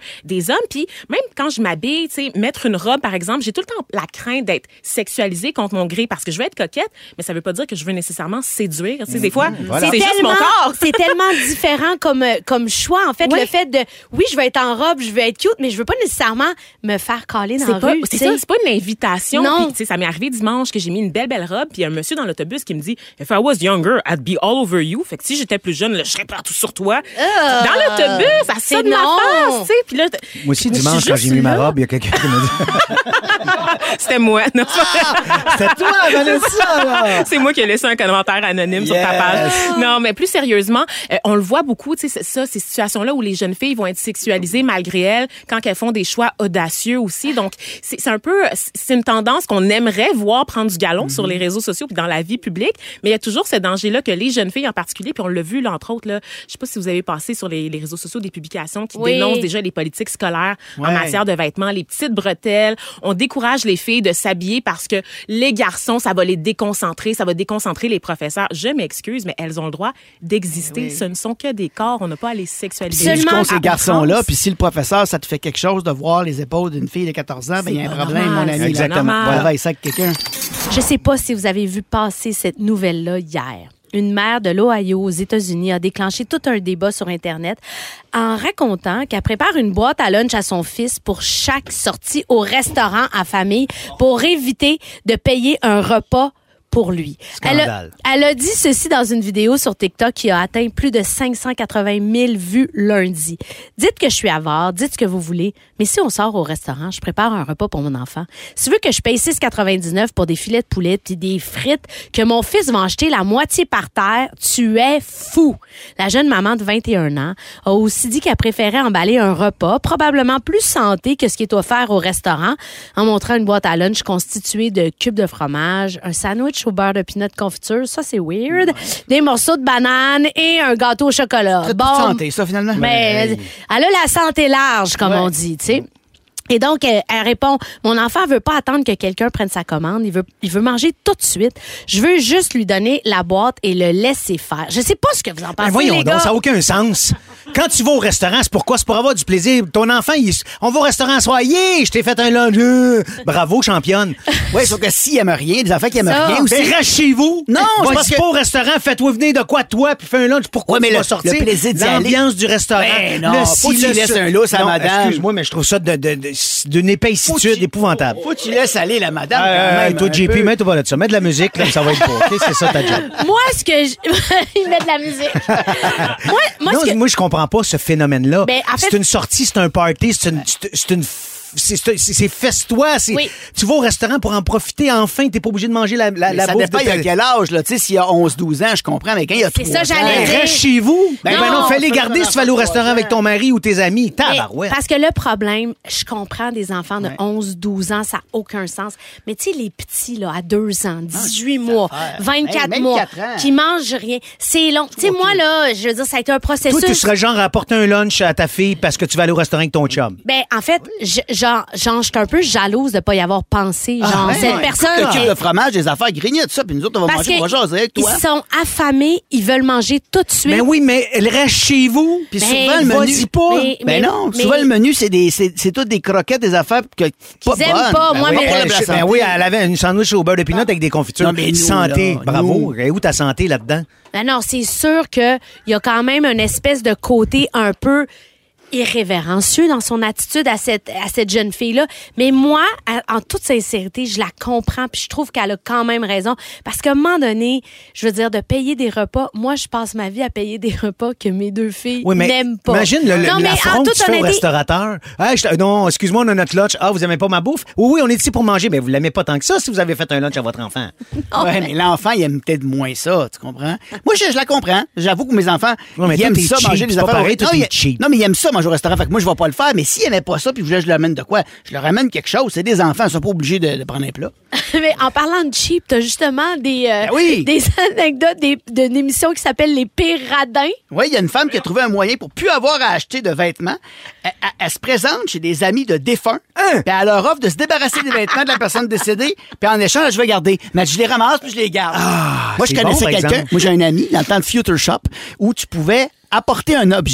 des hommes. Puis même quand je m'habille, tu sais, mettre une robe, par exemple, j'ai tout le temps la crainte d'être sexualisée contre mon gré parce que je veux être coquette, mais ça veut pas dire que je veux nécessairement séduire. Tu sais, des fois, Voilà. c'est juste mon corps. C'est tellement différent comme, euh, comme choix. En fait, Oui. le fait de, oui, je veux être en robe, je veux être cute, mais je veux pas nécessairement me faire caler dans C'est la pas, rue. c'est tu sais. ça, c'est pas une invitation. Non. Puis, tu sais, ça m'est arrivé dimanche que j'ai mis une belle, belle robe, puis il y a un monsieur dans l'autobus qui me dit « If I was younger, I'd be all over you. » Fait que si j'étais plus jeune, là, je serais partout sur toi. Dans l'autobus, ça c'est sonne ma non. face, tu sais. Puis là, t- Moi aussi, je suis dimanche, quand juste j'ai mis ma là. robe, il y a quelqu'un qui m'a dit C'était moi. Non, c'est pas- c'était toi, Vanessa, là! c'est moi qui ai laissé un commentaire anonyme sur ta Yes. page. Non, mais plus sérieusement, euh, on le voit beaucoup, tu sais, c'est ça, ces situations-là où les jeunes filles vont être sexualisées malgré elles quand elles font des choix audacieux aussi. Donc, c'est c'est un peu, c'est une tendance qu'on aimerait voir prendre du galon sur les réseaux sociaux puis dans la vie publique, mais il y a toujours ce danger-là que les jeunes filles en particulier, puis on l'a vu là, entre autres, là, je sais pas si vous avez passé sur les, les réseaux sociaux des publications qui Oui. dénoncent déjà les politiques scolaires Ouais. en matière de vêtements, les petites bretelles. On décourage les filles de s'habiller parce que les garçons, ça va les déconcentrer, ça va déconcentrer les professeurs. Je m'excuse, mais elles ont le droit d'exister. Oui. Ce ne sont que des corps. On n'a pas à les sexualiser. C'est du Seulement con, ces à garçons-là. outrance. Puis si le professeur, ça te fait quelque chose de voir les épaules d'une fille de quatorze ans, ben il y a un pas problème, normal, mon ami. c'est Exactement. normal. Voilà. Travaille ça avec quelqu'un. Je sais pas si vous avez vu passer cette nouvelle-là hier. Une mère de l'Ohio aux États-Unis a déclenché tout un débat sur Internet en racontant qu'elle prépare une boîte à lunch à son fils pour chaque sortie au restaurant à famille pour éviter de payer un repas pour lui. Elle a, Scandale. elle a dit ceci dans une vidéo sur TikTok qui a atteint plus de cinq cent quatre-vingt mille vues lundi. Dites que je suis avare, dites ce que vous voulez, mais si on sort au restaurant, je prépare un repas pour mon enfant. Si tu veux que je paye six quatre-vingt-dix-neuf pour des filets de poulet puis des frites que mon fils va acheter la moitié par terre, tu es fou. La jeune maman de vingt et un ans a aussi dit qu'elle préférait emballer un repas probablement plus santé que ce qui est offert au restaurant en montrant une boîte à lunch constituée de cubes de fromage, un sandwich au beurre de peanut confiture, ça c'est weird, des morceaux de banane et un gâteau au chocolat. Très de santé, ça, finalement. Mais elle a la santé large, comme Ouais. on dit, tu sais. Et donc, elle, elle répond, mon enfant veut pas attendre que quelqu'un prenne sa commande. Il veut, il veut manger tout de suite. Je veux juste lui donner la boîte et le laisser faire. Je sais pas ce que vous en pensez, Ben voyons les donc, gars. ça n'a aucun sens. Quand tu vas au restaurant, c'est pourquoi? C'est pour avoir du plaisir. Ton enfant, il- on va au restaurant, soir, yeah, je t'ai fait un lunch. Euh, Bravo, championne. Oui, sauf que s'ils aiment rien, des enfants qui aiment Ça. rien aussi. Ben, reste chez vous. Non, je Va pense dis que- pas au restaurant, fais-toi venir de quoi, toi, puis fais un lunch. Pourquoi Ouais, mais tu le- vas sortir? le plaisir d'y aller. L'ambiance du restaurant. Ben non, le faut ci, que tu le laisses ça. un lousse à Non, madame. Excuse-moi, mais je trouve ça de, de, de- d'une épaissitude épouvantable. Faut que tu laisses aller la madame. Hey, quand hey, même, toi, un J P, peu. mets-toi pas là-dessus. Mets de la musique, là, ça va être beau. OK? C'est ça ta job. Moi, ce que je... Il met de la musique. moi, moi, non, ce que... moi, je comprends pas ce phénomène-là. Ben, en fait- C'est une sortie, c'est un party, c'est une, c'est c'est une c'est c'est- c'est fesse-toi. c'est- Oui. Tu vas au restaurant pour en profiter enfin. T'es pas obligé de manger la, la, Mais la ça bouffe dépend, de il y a ta- quel âge, là. Tu sais, s'il y a onze douze ans, je comprends, mais quand il y a C'est trois ça, ans, j'allais Ben, dire. reste chez vous. Ben Non, ben non, fais-les c'est garder pas si tu vas aller au vraiment restaurant trois avec ton mari ou tes amis. Mais- Tabarouette. parce que le problème, je comprends des enfants de onze, douze ans, ça n'a aucun sens. Mais tu sais, les petits, là, à deux ans, dix-huit mois, vingt-quatre Hey, même mois, quatre ans. qui mangent rien, c'est long. Tu sais, moi, là, je veux dire, ça a été un processus. Toi, tu serais genre à apporter un lunch à ta fille parce que tu vas aller au restaurant avec ton chum. Ben, en fait, je, genre, genre, je suis un peu jalouse de pas y avoir pensé. Genre, Ouais, cette ouais. personne. Le cube elle- de fromage, des affaires grignotent ça, puis nous autres, on va parce manger, on va jaser avec qu'ils toi. sont affamés, ils veulent manger tout de suite. Mais oui, mais elle reste chez vous. Puis Ben, souvent, le menu... vas-y pas. Mais- Ben non, mais- souvent, le menu, c'est des, c'est, c'est toutes des croquettes, des affaires que, pas Qu'ils aiment bonnes. pas, Ben moi, oui, mais- pas Ben, pour la je- ben santé. oui, elle avait une sandwich au beurre de pinot avec des confitures. Non, mais nous, santé, là, bravo. nous. Et où ta santé là-dedans? Ben non, c'est sûr qu'il y a quand même une espèce de côté un peu irrévérencieux dans son attitude à cette, à cette jeune fille-là. Mais moi, à- en toute sincérité, je la comprends puis je trouve qu'elle a quand même raison. Parce qu'à un moment donné, je veux dire, de payer des repas, moi, je passe ma vie à payer des repas que mes deux filles Oui, mais n'aiment pas. imagine le, le- Non, mais en l'affront que toute tu fais au honnêteté- restaurateur. Hey, je- non, excuse-moi, on a notre lunch. Ah, vous aimez pas ma bouffe? Oui, oui, on est ici pour manger, mais vous l'aimez pas tant que ça si vous avez fait un lunch à votre enfant. Ouais, mais l'enfant, il aime peut-être moins ça, tu comprends? Moi, je, je la comprends. J'avoue que mes enfants, Ouais, mais ils toi, aiment t'es ça, cheap, manger c'est des pas affaires. pareil, toi, non, t'es ils- cheap. non, mais ils aiment ça, manger au restaurant. Fait que moi, je vais pas le faire. Mais s'ils n'aimaient pas ça, puis je voulais que je leur amène de quoi? Je leur amène quelque chose. C'est des enfants, ils sont pas obligés de, de prendre un plat. Mais en parlant de cheap, t'as justement des, euh, Ben oui. des anecdotes des- d'une émission qui s'appelle Les Pires Radins. Oui, il y a une femme qui a trouvé un moyen pour plus avoir à acheter de vêtements. Elle, elle- elle se présente chez des amis de défunts, Hein? puis elle leur offre de se débarrasser des vêtements de la personne décédée, puis en échange, je vais garder. Mais je les ramasse, puis je les garde. Moi, je c'est connaissais bon, par quelqu'un, exemple. moi j'ai un ami dans le temps de Future Shop, où tu pouvais apporter un objet,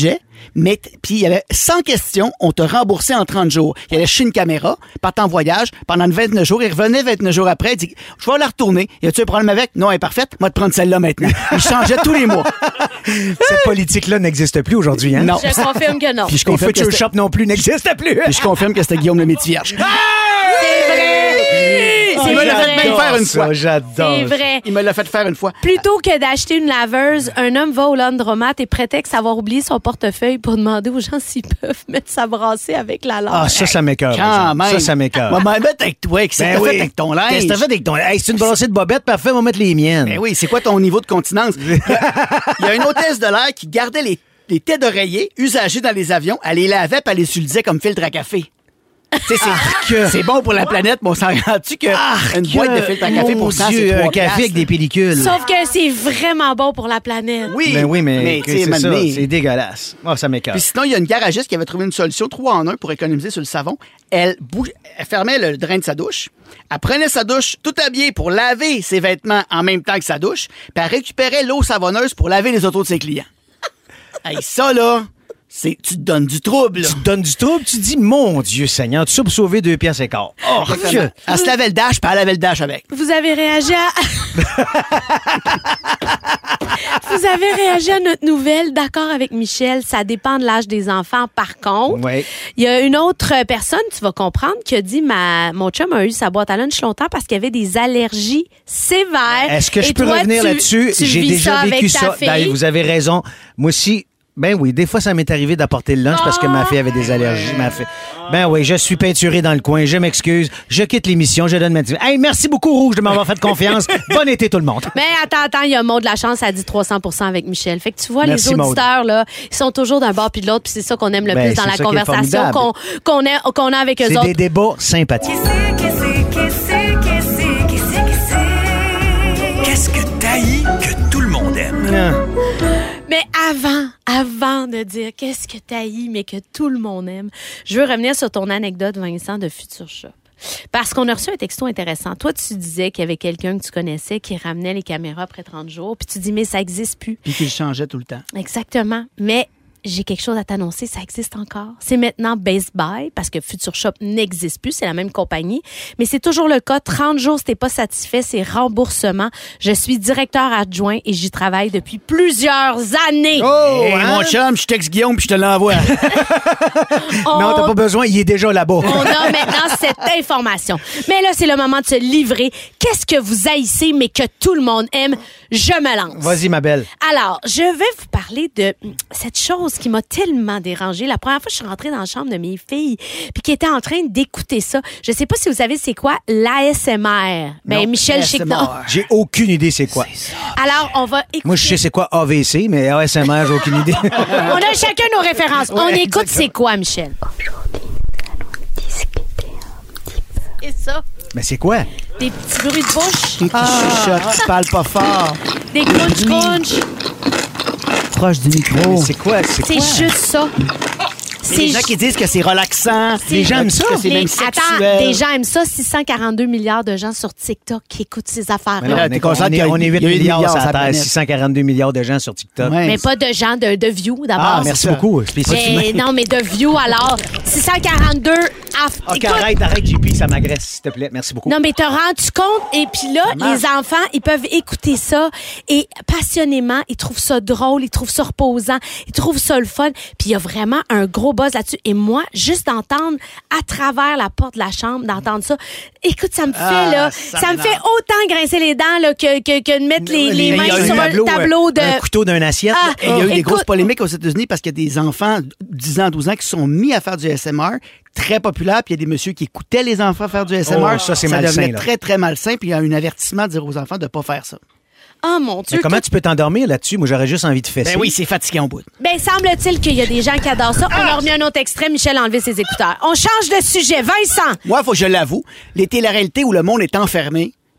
mais t- puis il y avait sans question, on te remboursait en trente jours. Il allait chez une caméra, partait en voyage pendant vingt-neuf jours, il revenait vingt-neuf jours après, il dit je vais la retourner. Y a-tu un problème avec? Non, elle est parfaite. Moi te prendre celle-là maintenant. Il changeait tous les mois. Cette politique-là n'existe plus aujourd'hui, hein? Non. Je confirme que non. Puis je Les confirme que Future c'était- Shop non plus n'existe plus. puis je confirme que c'était Guillaume le Métis-Vierge. C'est vrai! Il me l'a fait vrai. bien faire une fois. Ça, j'adore. C'est vrai. Il me l'a fait faire une fois. Plutôt que d'acheter une laveuse, un homme va au laundromat et prétexte avoir oublié son portefeuille pour demander aux gens s'ils peuvent mettre sa brassée avec la lave. Ah, ça, ça m'écoeure. Quand même. Ça, ça m'écoeure. On va m'en mettre avec toi. Qu'est-ce que Ben t'as oui. fait avec ton linge? Qu'est-ce que t'as fait avec ton linge? Hey, c'est une brassée de bobettes, parfait, on va mettre les miennes. Ben oui, c'est quoi ton niveau de continence? Il y a, il y a une hôtesse de l'air qui gardait les, les têtes d'oreiller usagés dans les avions, elle les lavait puis elle les utilisait comme filtre à café. Tu sais, c'est, c'est bon pour la planète, mais on s'en rend-tu qu'une boîte de filtre à café Mon pour ça, Dieu, c'est un trois café avec piastres. des pellicules. Sauf que c'est vraiment bon pour la planète. Oui, Ben oui, mais, tu sais, c'est ça, m'amener- c'est dégueulasse. Oh, ça m'écoeure. Puis sinon, il y a une garagiste qui avait trouvé une solution trois en un pour économiser sur le savon. Elle, bouge, elle fermait le drain de sa douche. Elle prenait sa douche tout habillée pour laver ses vêtements en même temps que sa douche. Puis elle récupérait l'eau savonneuse pour laver les autos de ses clients. Hey, ça, là, c'est, tu te donnes du trouble. là. Tu te donnes du trouble, tu te dis, mon Dieu Seigneur, tout ça pour sauver deux piastres et quart. Oh, Exactement. Elle se lavait le dash, puis elle lavait le dash avec. Vous avez réagi à... Vous avez réagi à notre nouvelle. D'accord avec Michel, ça dépend de l'âge des enfants. Par contre, Oui. il y a une autre personne, tu vas comprendre, qui a dit ma, mon chum a eu sa boîte à lunch longtemps parce qu'il y avait des allergies sévères. Est-ce que je Et peux toi, revenir tu- là-dessus? tu J'ai vis déjà ça vécu avec ça. ta fille? D'ailleurs, vous avez raison. Moi aussi, ben oui, des fois, ça m'est arrivé d'apporter le lunch parce que ma fille avait des allergies. Ma fille... Ben oui, je suis peinturé dans le coin. Je m'excuse. Je quitte l'émission. Je donne ma... Hey, merci beaucoup, Rouge, de m'avoir fait confiance. Bon été, tout le monde. Mais attends, attends, il y a Maud de la chance, elle dit trois cents pour cent avec Michel. Fait que tu vois, Merci, les Maud. auditeurs, là, ils sont toujours d'un bord puis de l'autre, puis c'est ça qu'on aime le Ben, plus dans c'est la ça qui est conversation qu'on formidable. qu'on a, qu'on a avec eux C'est autres. des débats sympathiques. Qu'est-ce que t'haïs que tout le monde aime? Ah. Mais avant, avant de dire qu'est-ce que t'as haï, mais que tout le monde aime, je veux revenir sur ton anecdote, Vincent, de Future Shop. Parce qu'on a reçu un texto intéressant. Toi, tu disais qu'il y avait quelqu'un que tu connaissais qui ramenait les caméras après trente jours, puis tu dis, mais ça existe plus. Puis qu'il changeait tout le temps. Exactement. Mais j'ai quelque chose à t'annoncer, ça existe encore. C'est maintenant Best Buy, parce que Future Shop n'existe plus, c'est la même compagnie. Mais c'est toujours le cas. trente jours, si t'es pas satisfait, c'est remboursement. Je suis directeur adjoint et j'y travaille depuis plusieurs années. Oh, Hey, hein? mon chum, je texte Guillaume puis je te l'envoie. On- Non, t'as pas besoin, il est déjà là-bas. On a maintenant cette information. Mais là, c'est le moment de se livrer. Qu'est-ce que vous haïssez, mais que tout le monde aime? Je me lance. Vas-y, ma belle. Alors, je vais vous parler de cette chose qui m'a tellement dérangée. La première fois que je suis rentrée dans la chambre de mes filles, puis qui étaient en train d'écouter ça. Je sais pas si vous savez c'est quoi l'A S M R. Ben, Non, Michel A S M R. Chicnon. J'ai aucune idée c'est quoi. Alors, on va écouter. Moi, je sais c'est quoi A V C, mais A S M R, j'ai aucune idée. On a chacun nos références. on Ouais, écoute exactement. c'est quoi, Michel? Et ça, Mais c'est quoi? des petits bruits de bouche, Qui chuchote, qui parle pas fort, des crunch-crunch. proche du micro. Mais c'est quoi? C'est C'est quoi? juste ça. Les gens qui disent que c'est relaxant. Les gens aiment ça. Que c'est Les- même Attends, sexuel. des gens aiment ça. six cent quarante-deux milliards de gens sur TikTok qui écoutent ces affaires-là. Mais non, là, on, t'es est, conscient on, qu'il est, y a- on est il y huit a huit milliards milliards sur sur la la Terre, planète. six cent quarante-deux milliards de gens sur TikTok. Ouais. Mais pas de gens de, de views, d'abord. Ah, c'est merci ça. beaucoup. C'est pas Mais non, mais de views, alors. six cent quarante-deux. Ah, OK, écoute, arrête, arrête, J P, ça m'agresse, s'il te plaît. Merci beaucoup. non, mais t'as rendu compte? Et puis là, les enfants, ils peuvent écouter ça et passionnément, ils trouvent ça drôle, ils trouvent ça reposant, ils trouvent ça le fun. Puis il y a vraiment un gros buzz là-dessus. Et moi, juste d'entendre à travers la porte de la chambre, d'entendre ça, écoute, ça me fait, Ah, là, ça ça me m'énerve. fait autant grincer les dents là, que, que, que de mettre les, les Il y mains a un sur un tableau de... Un couteau d'une assiette. Ah, Et il y a eu des Écoute- grosses polémiques aux États-Unis parce qu'il y a des enfants de dix ans, douze ans qui se sont mis à faire du A S M R, très populaire, puis il y a des messieurs qui écoutaient les enfants faire du A S M R. Oh, ça, c'est malsain, devenait là. très, très malsain, puis il y a un avertissement de dire aux enfants de ne pas faire ça. Oh mon Mais Dieu. comment tout- tu peux t'endormir là-dessus? Moi, j'aurais juste envie de fesser. Ben oui, c'est fatigant au bout. Ben, semble-t-il qu'il y a des gens qui adorent ça. On a remis un autre extrait. Michel a enlevé ses écouteurs. On change de sujet. Vincent! Moi, il faut que je l'avoue, les téléréalités où le monde est enfermé,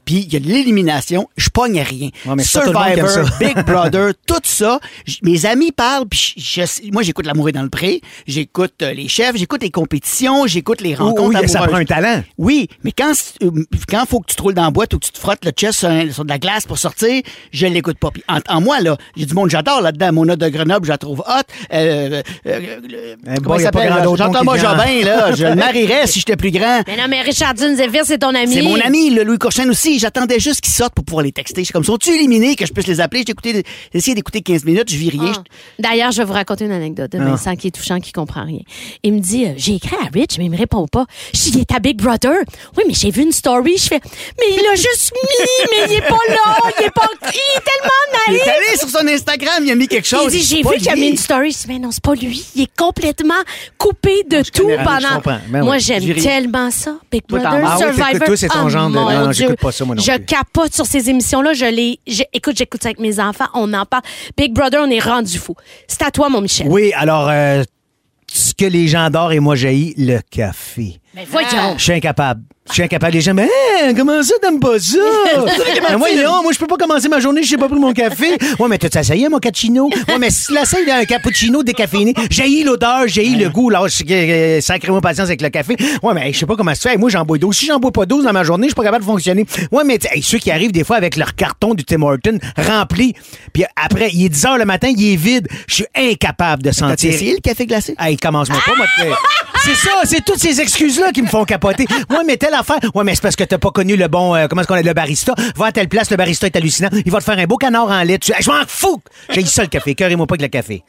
puis il y a de l'élimination, je pogne à rien. Ouais, mais c'est pas tout le monde qui aime Survivor, ça. Big Brother, tout ça. J- Mes amis parlent, puis je- je- moi, j'écoute L'amour est dans le pré, j'écoute euh, les chefs, j'écoute les compétitions, j'écoute les Où- rencontres où ça amoureuses. prend un talent. Oui, mais quand euh, quand faut que tu te roules dans la boîte ou que tu te frottes le chest sur, un- sur de la glace pour sortir, je l'écoute pas. Puis en, en moi, là, j'ai du monde que j'adore là-dedans. Mona de Grenoble, je la trouve hot. Euh, euh, le- Eh, comment bon, il y a pas s'appelle? grand là? d'autre monde Jean-Thomas qui vient. Jobin, là, je le marierais si j'étais plus grand. Mais non, mais Richardson Zephyr, c'est ton ami. C'est mon ami, le Louis Courchaine aussi. J'attendais juste qu'ils sortent pour pouvoir les texter. Je suis comme, sont-tu éliminés que je puisse les appeler? J'ai écouté- j'ai essayé d'écouter quinze minutes, je vis rien. Ah. D'ailleurs, je vais vous raconter une anecdote de Ah. Vincent qui est touchant, qui comprend rien. Il me dit, euh, j'ai écrit à Rich, mais il me répond pas. Je dis, il est à Big Brother. Oui, mais j'ai vu une story. Je fais, mais il a juste mis, mais il est pas là. Il est pas, il est tellement Il naïf. est allé sur son Instagram, il a mis quelque chose. Il dit, C'est j'ai pas vu qu'il a lui. mis une story. Je dis, mais non, c'est pas lui. Il est complètement coupé de je tout connais rien, je pendant. comprends. Ben Moi, oui, j'aime je vis rien. tellement ça. Big Toi, t'en Brother, parles. Ah oui, Survivor. t'écoutes, toi, c'est ton Oh, genre de- mon non, non, Dieu. j'écoute pas ça, moi non Je plus. capote sur ces émissions-là. Je les, je- écoute, j'écoute ça avec mes enfants. On en parle. Big Brother, on est rendu fou. C'est à toi, mon Michel. Oui, alors, euh, ce que les gens adorent et moi j'haïs, le café. Mais voyons. Je suis incapable. Je suis incapable. Les gens, mais hey, comment ça, t'aimes pas ça? Mais moi, non, moi, je peux pas commencer ma journée, je sais pas pris mon café. Ouais, mais t'as essayé mon cappuccino? Ouais, mais si l'essaye d'un cappuccino décaféiné, j'ai le j'ai le goût, là, je- sacrez-moi patience avec le café. Ouais, mais hey, je sais pas comment ça se fait. Moi, j'en bois douze. Si j'en bois pas douze dans ma journée, je suis pas capable de fonctionner. Ouais, mais hey, ceux qui arrivent des fois avec leur carton du Tim Hortons rempli, puis après, il est dix heures le matin, il est vide. Je suis incapable de T'as sentir. essayé le café glacé? Hey, commence-moi pas, moi. te- C'est ça, c'est toutes ces excuses-là qui me font capoter. Ouais, mais telle affaire. Ouais, mais c'est parce que t'as pas connu le bon, euh, comment est-ce qu'on a le barista. Va à telle place, le barista est hallucinant. Il va te faire un beau canard en lait. Tu- Hey, je m'en fous! J'ai ça le café. Cœurez-moi pas avec le café.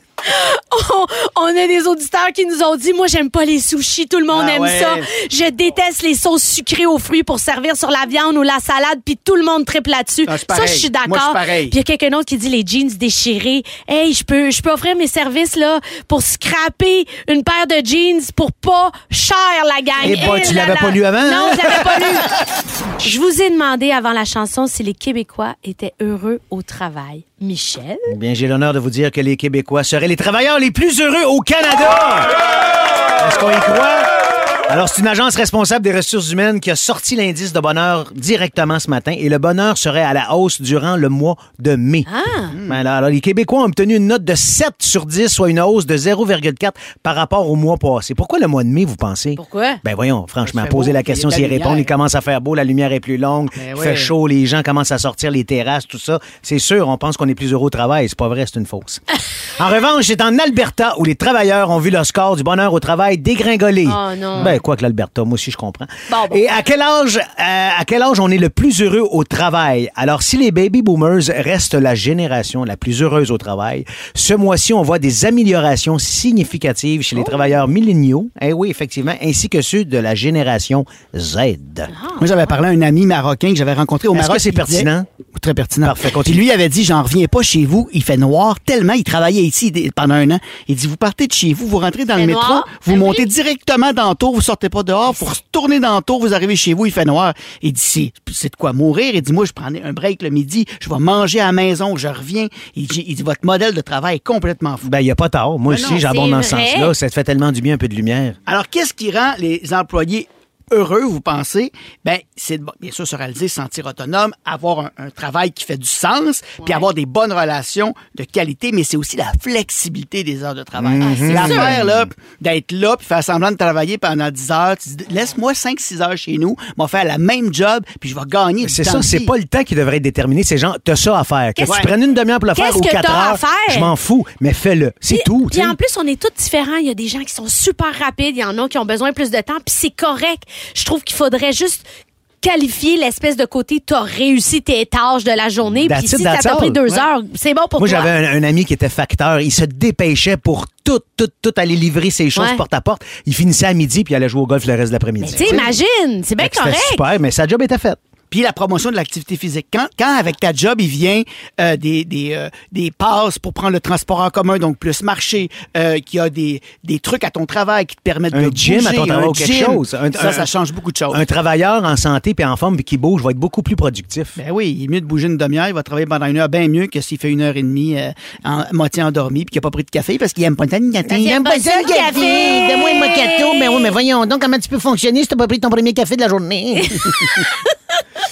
On, on a des auditeurs qui nous ont dit, moi, j'aime pas les sushis. Tout le monde Ah aime ouais. ça. Je déteste les sauces sucrées aux fruits pour servir sur la viande ou la salade, puis tout le monde triple là-dessus. Ah, je suis ça, pareil. je suis Moi, je d'accord. suis pareil. Puis il y a quelqu'un d'autre qui dit les jeans déchirés. Hey, je peux, je peux offrir mes services, là, pour scraper une paire de jeans pour pas cher, la gang. Eh boy, Eh tu là l'avais là. pas lu avant, Non, hein? je l'avais pas lu. Je vous ai demandé avant la chanson si les Québécois étaient heureux au travail. Michel? Eh bien, j'ai l'honneur de vous dire que les Québécois seraient les travailleurs les plus heureux au Canada. Est-ce qu'on y croit? Alors, c'est une agence responsable des ressources humaines qui a sorti l'indice de bonheur directement ce matin et le bonheur serait à la hausse durant le mois de mai. Ah! Ben alors, alors, les Québécois ont obtenu une note de sept sur dix, soit une hausse de zéro virgule quatre par rapport au mois passé. Pourquoi le mois de mai, vous pensez? Pourquoi? Ben voyons, franchement, Il fait posez beau, la question il y a de s'ils la répondent, lumière. il commence à faire beau, la lumière est plus longue, Ben il ouais. fait chaud, les gens commencent à sortir les terrasses, tout ça. C'est sûr, on pense qu'on est plus heureux au travail. C'est pas vrai, c'est une fausse. En revanche, c'est en Alberta où les travailleurs ont vu le score du bonheur au travail dégringoler. Oh non. Ben quoi que l'Alberta, moi aussi je comprends. Bon, bon. Et à quel âge, euh, à quel âge on est le plus heureux au travail? Alors, si les baby boomers restent la génération la plus heureuse au travail, ce mois-ci, on voit des améliorations significatives chez les Oh. travailleurs milléniaux, eh oui, effectivement, ainsi que ceux de la génération Z. Moi, j'avais parlé à un ami marocain que j'avais rencontré au Est-ce Maroc. que c'est il disait- pertinent? Très pertinent. Parfait, Puis continue. lui avait dit, j'en reviens pas chez vous, il fait noir tellement, il travaillait ici dé- pendant un an. Il dit, vous partez de chez vous, vous rentrez dans Fait le métro, noir? vous Ben montez oui. directement dans le tour, vous sortez pas dehors, vous retournez dans le tour, vous arrivez chez vous, il fait noir. Il dit, c'est, c'est de quoi mourir? Il dit, moi, je prenais un break le midi, je vais manger à la maison, je reviens. Il dit, il dit, votre modèle de travail est complètement fou. Ben, il n'y a pas tard. Moi Ben aussi, non, j'abonde dans ce c'est vrai. sens-là. Ça te fait tellement du bien, un peu de lumière. Alors, qu'est-ce qui rend les employés heureux, vous pensez? Ben, c'est de- bien sûr se réaliser, se sentir autonome, avoir un, un travail qui fait du sens, puis avoir des bonnes relations de qualité, mais c'est aussi la flexibilité des heures de travail. Ah, c'est L'affaire, là, d'être là, puis faire semblant de travailler pendant dix heures, tu dis, laisse-moi cinq six heures chez nous, on va faire la même job, puis je vais gagner du C'est temps ça, de c'est vie. pas le temps qui devrait être déterminé. C'est genre, t'as ça à faire. Que Qu'est-ce- tu prennes une demi-heure pour le faire Qu'est-ce ou que quatre t'as à heures, faire? je m'en fous, mais fais-le. C'est Puis- tout. Puis tu sais. en plus, on est tous différents. Il y a des gens qui sont super rapides, il y en a qui ont besoin de plus de temps, puis c'est correct. Je trouve qu'il faudrait juste qualifier l'espèce de côté t'as réussi tes tâches de la journée, That's puis it, si ça that's t'a pris all. deux Ouais. heures, c'est bon pour Moi, toi. j'avais un, un ami qui était facteur. Il se dépêchait pour tout, tout, tout aller livrer ses choses Ouais. porte à porte. Il finissait à midi puis il allait jouer au golf le reste de l'après-midi. Mais tu sais, imagine, c'est bien Fait que c'était correct. super, mais sa job était faite. Puis la promotion de l'activité physique. Quand, quand avec ta job, il vient euh, des, des, euh, des passes pour prendre le transport en commun, donc plus marcher, euh, qu'il y a des, des trucs à ton travail qui te permettent Un de gym bouger, à ton travail un ou quelque gym, chose. Un- ça, un- ça change beaucoup de choses. Un travailleur en santé puis en forme puis qui bouge va être beaucoup plus productif. Ben oui, il est mieux de bouger une demi-heure, il va travailler pendant une heure, bien mieux que s'il fait une heure et demie euh, en moitié endormi puis qu'il n'a pas pris de café parce qu'il aime pas le café. Il aime pas ça, le café. Donne-moi un mocato. Ben oui, mais voyons donc comment tu peux fonctionner si tu n'as pas pris ton premier café de la journée.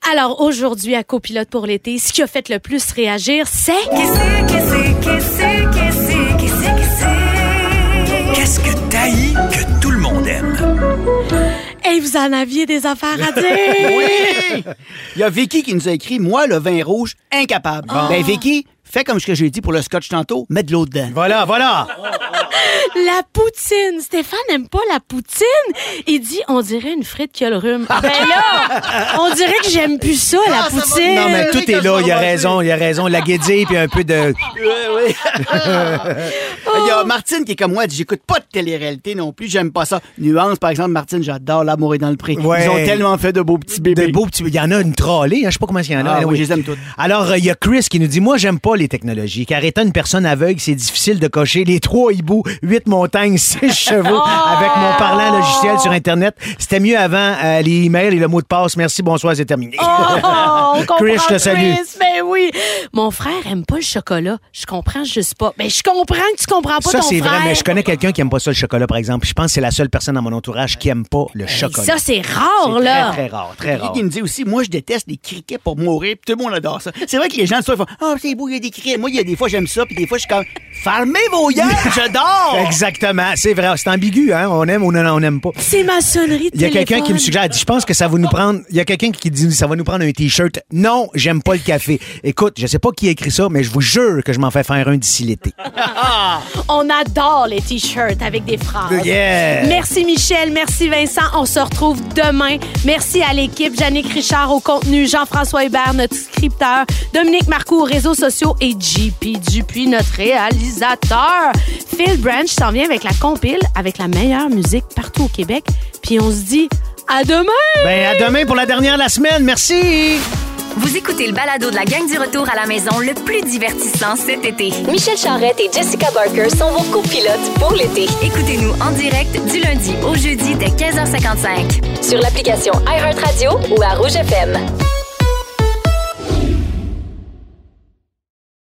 Alors aujourd'hui, à Copilote pour l'été, ce qui a fait le plus réagir, c'est... Qu'est-ce, qu'est-ce, qu'est-ce, qu'est-ce, qu'est-ce, qu'est-ce? Qu'est-ce que t'haïs que tout le monde aime? Hey, vous en aviez des affaires à dire! Oui! Il y a Vicky qui nous a écrit « Moi, le vin rouge, incapable. Oh. » Ben, Vicky, fais comme ce que j'ai dit pour le scotch tantôt, mets de l'eau dedans. Voilà, voilà. La poutine. Stéphane n'aime pas la poutine. Il dit, on dirait une frite qui a le rhume. Ben là, on dirait que j'aime plus ça, la Ah, ça va. poutine. Non, mais tout oui, est là. Il a ça va. raison, il a raison. La guédille puis un peu de... Oui, oui. Il y a Martine qui est comme moi, elle dit j'écoute pas de télé-réalité non plus, j'aime pas ça. Nuance, par exemple, Martine, j'adore L'amour est dans le pré. Ouais. Ils ont tellement fait de beaux petits bébés. De beaux petits... Il y en a une trollée, hein, je sais pas comment il y en a. Ah, Anyway. oui, je les aime toutes. Alors, il euh, y a Chris qui nous dit, moi, j'aime pas les technologies, car étant une personne aveugle, c'est difficile de cocher les trois hiboux, huit montagnes, six chevaux avec mon parlant logiciel sur Internet. C'était mieux avant euh, les emails et le mot de passe. Merci, bonsoir, c'est terminé. Oh, on comprend, Chris, je te salue. Chris, ben oui. Mon frère aime pas le chocolat. Je comprends juste pas. Ben, je comprends que tu comprends pas Ça, ton c'est frère. vrai, mais je connais quelqu'un qui aime pas ça, le chocolat, par exemple. Je pense que c'est la seule personne dans mon entourage qui aime pas le chocolat. Ça, c'est rare, C'est là. Très, très rare, très Vicky rare. qui me dit aussi, moi, je déteste les criquets pour mourir, puis tout le monde adore ça. C'est vrai que les gens, ils font, ah, c'est beau, il y a des criquets. Moi, il y a des fois, j'aime ça, puis des fois, je suis comme, fermez vos yeux, j'adore! Exactement, c'est vrai. C'est ambigu, hein. On aime ou non, on n'aime pas. C'est ma sonnerie de Il y a quelqu'un téléphone. qui me suggère, elle dit, je pense que ça va nous prendre. Il y a quelqu'un qui dit, ça va nous prendre un T-shirt. Non, j'aime pas le café. Écoute, je sais pas qui a écrit ça, mais je vous jure que je m'en fais faire un d'ici l'été. On adore les T-shirts avec des phrases. Yeah! Merci Michel, merci Vincent. On se retrouve demain. Merci à l'équipe. Jannick Richard au contenu, Jean-François Hébert, notre scripteur, Dominique Marcoux aux réseaux sociaux et J P Dupuis, notre réalisateur. Phil Branch s'en vient avec la compile, avec la meilleure musique partout au Québec. Puis on se dit à demain! Ben, à demain pour la dernière de la semaine. Merci! Vous écoutez le balado de la gang du retour à la maison le plus divertissant cet été. Michel Charrette et Jessica Barker sont vos copilotes pour l'été. Écoutez-nous en direct du lundi au jeudi dès quinze heures cinquante-cinq. Sur l'application iHeartRadio ou à Rouge F M.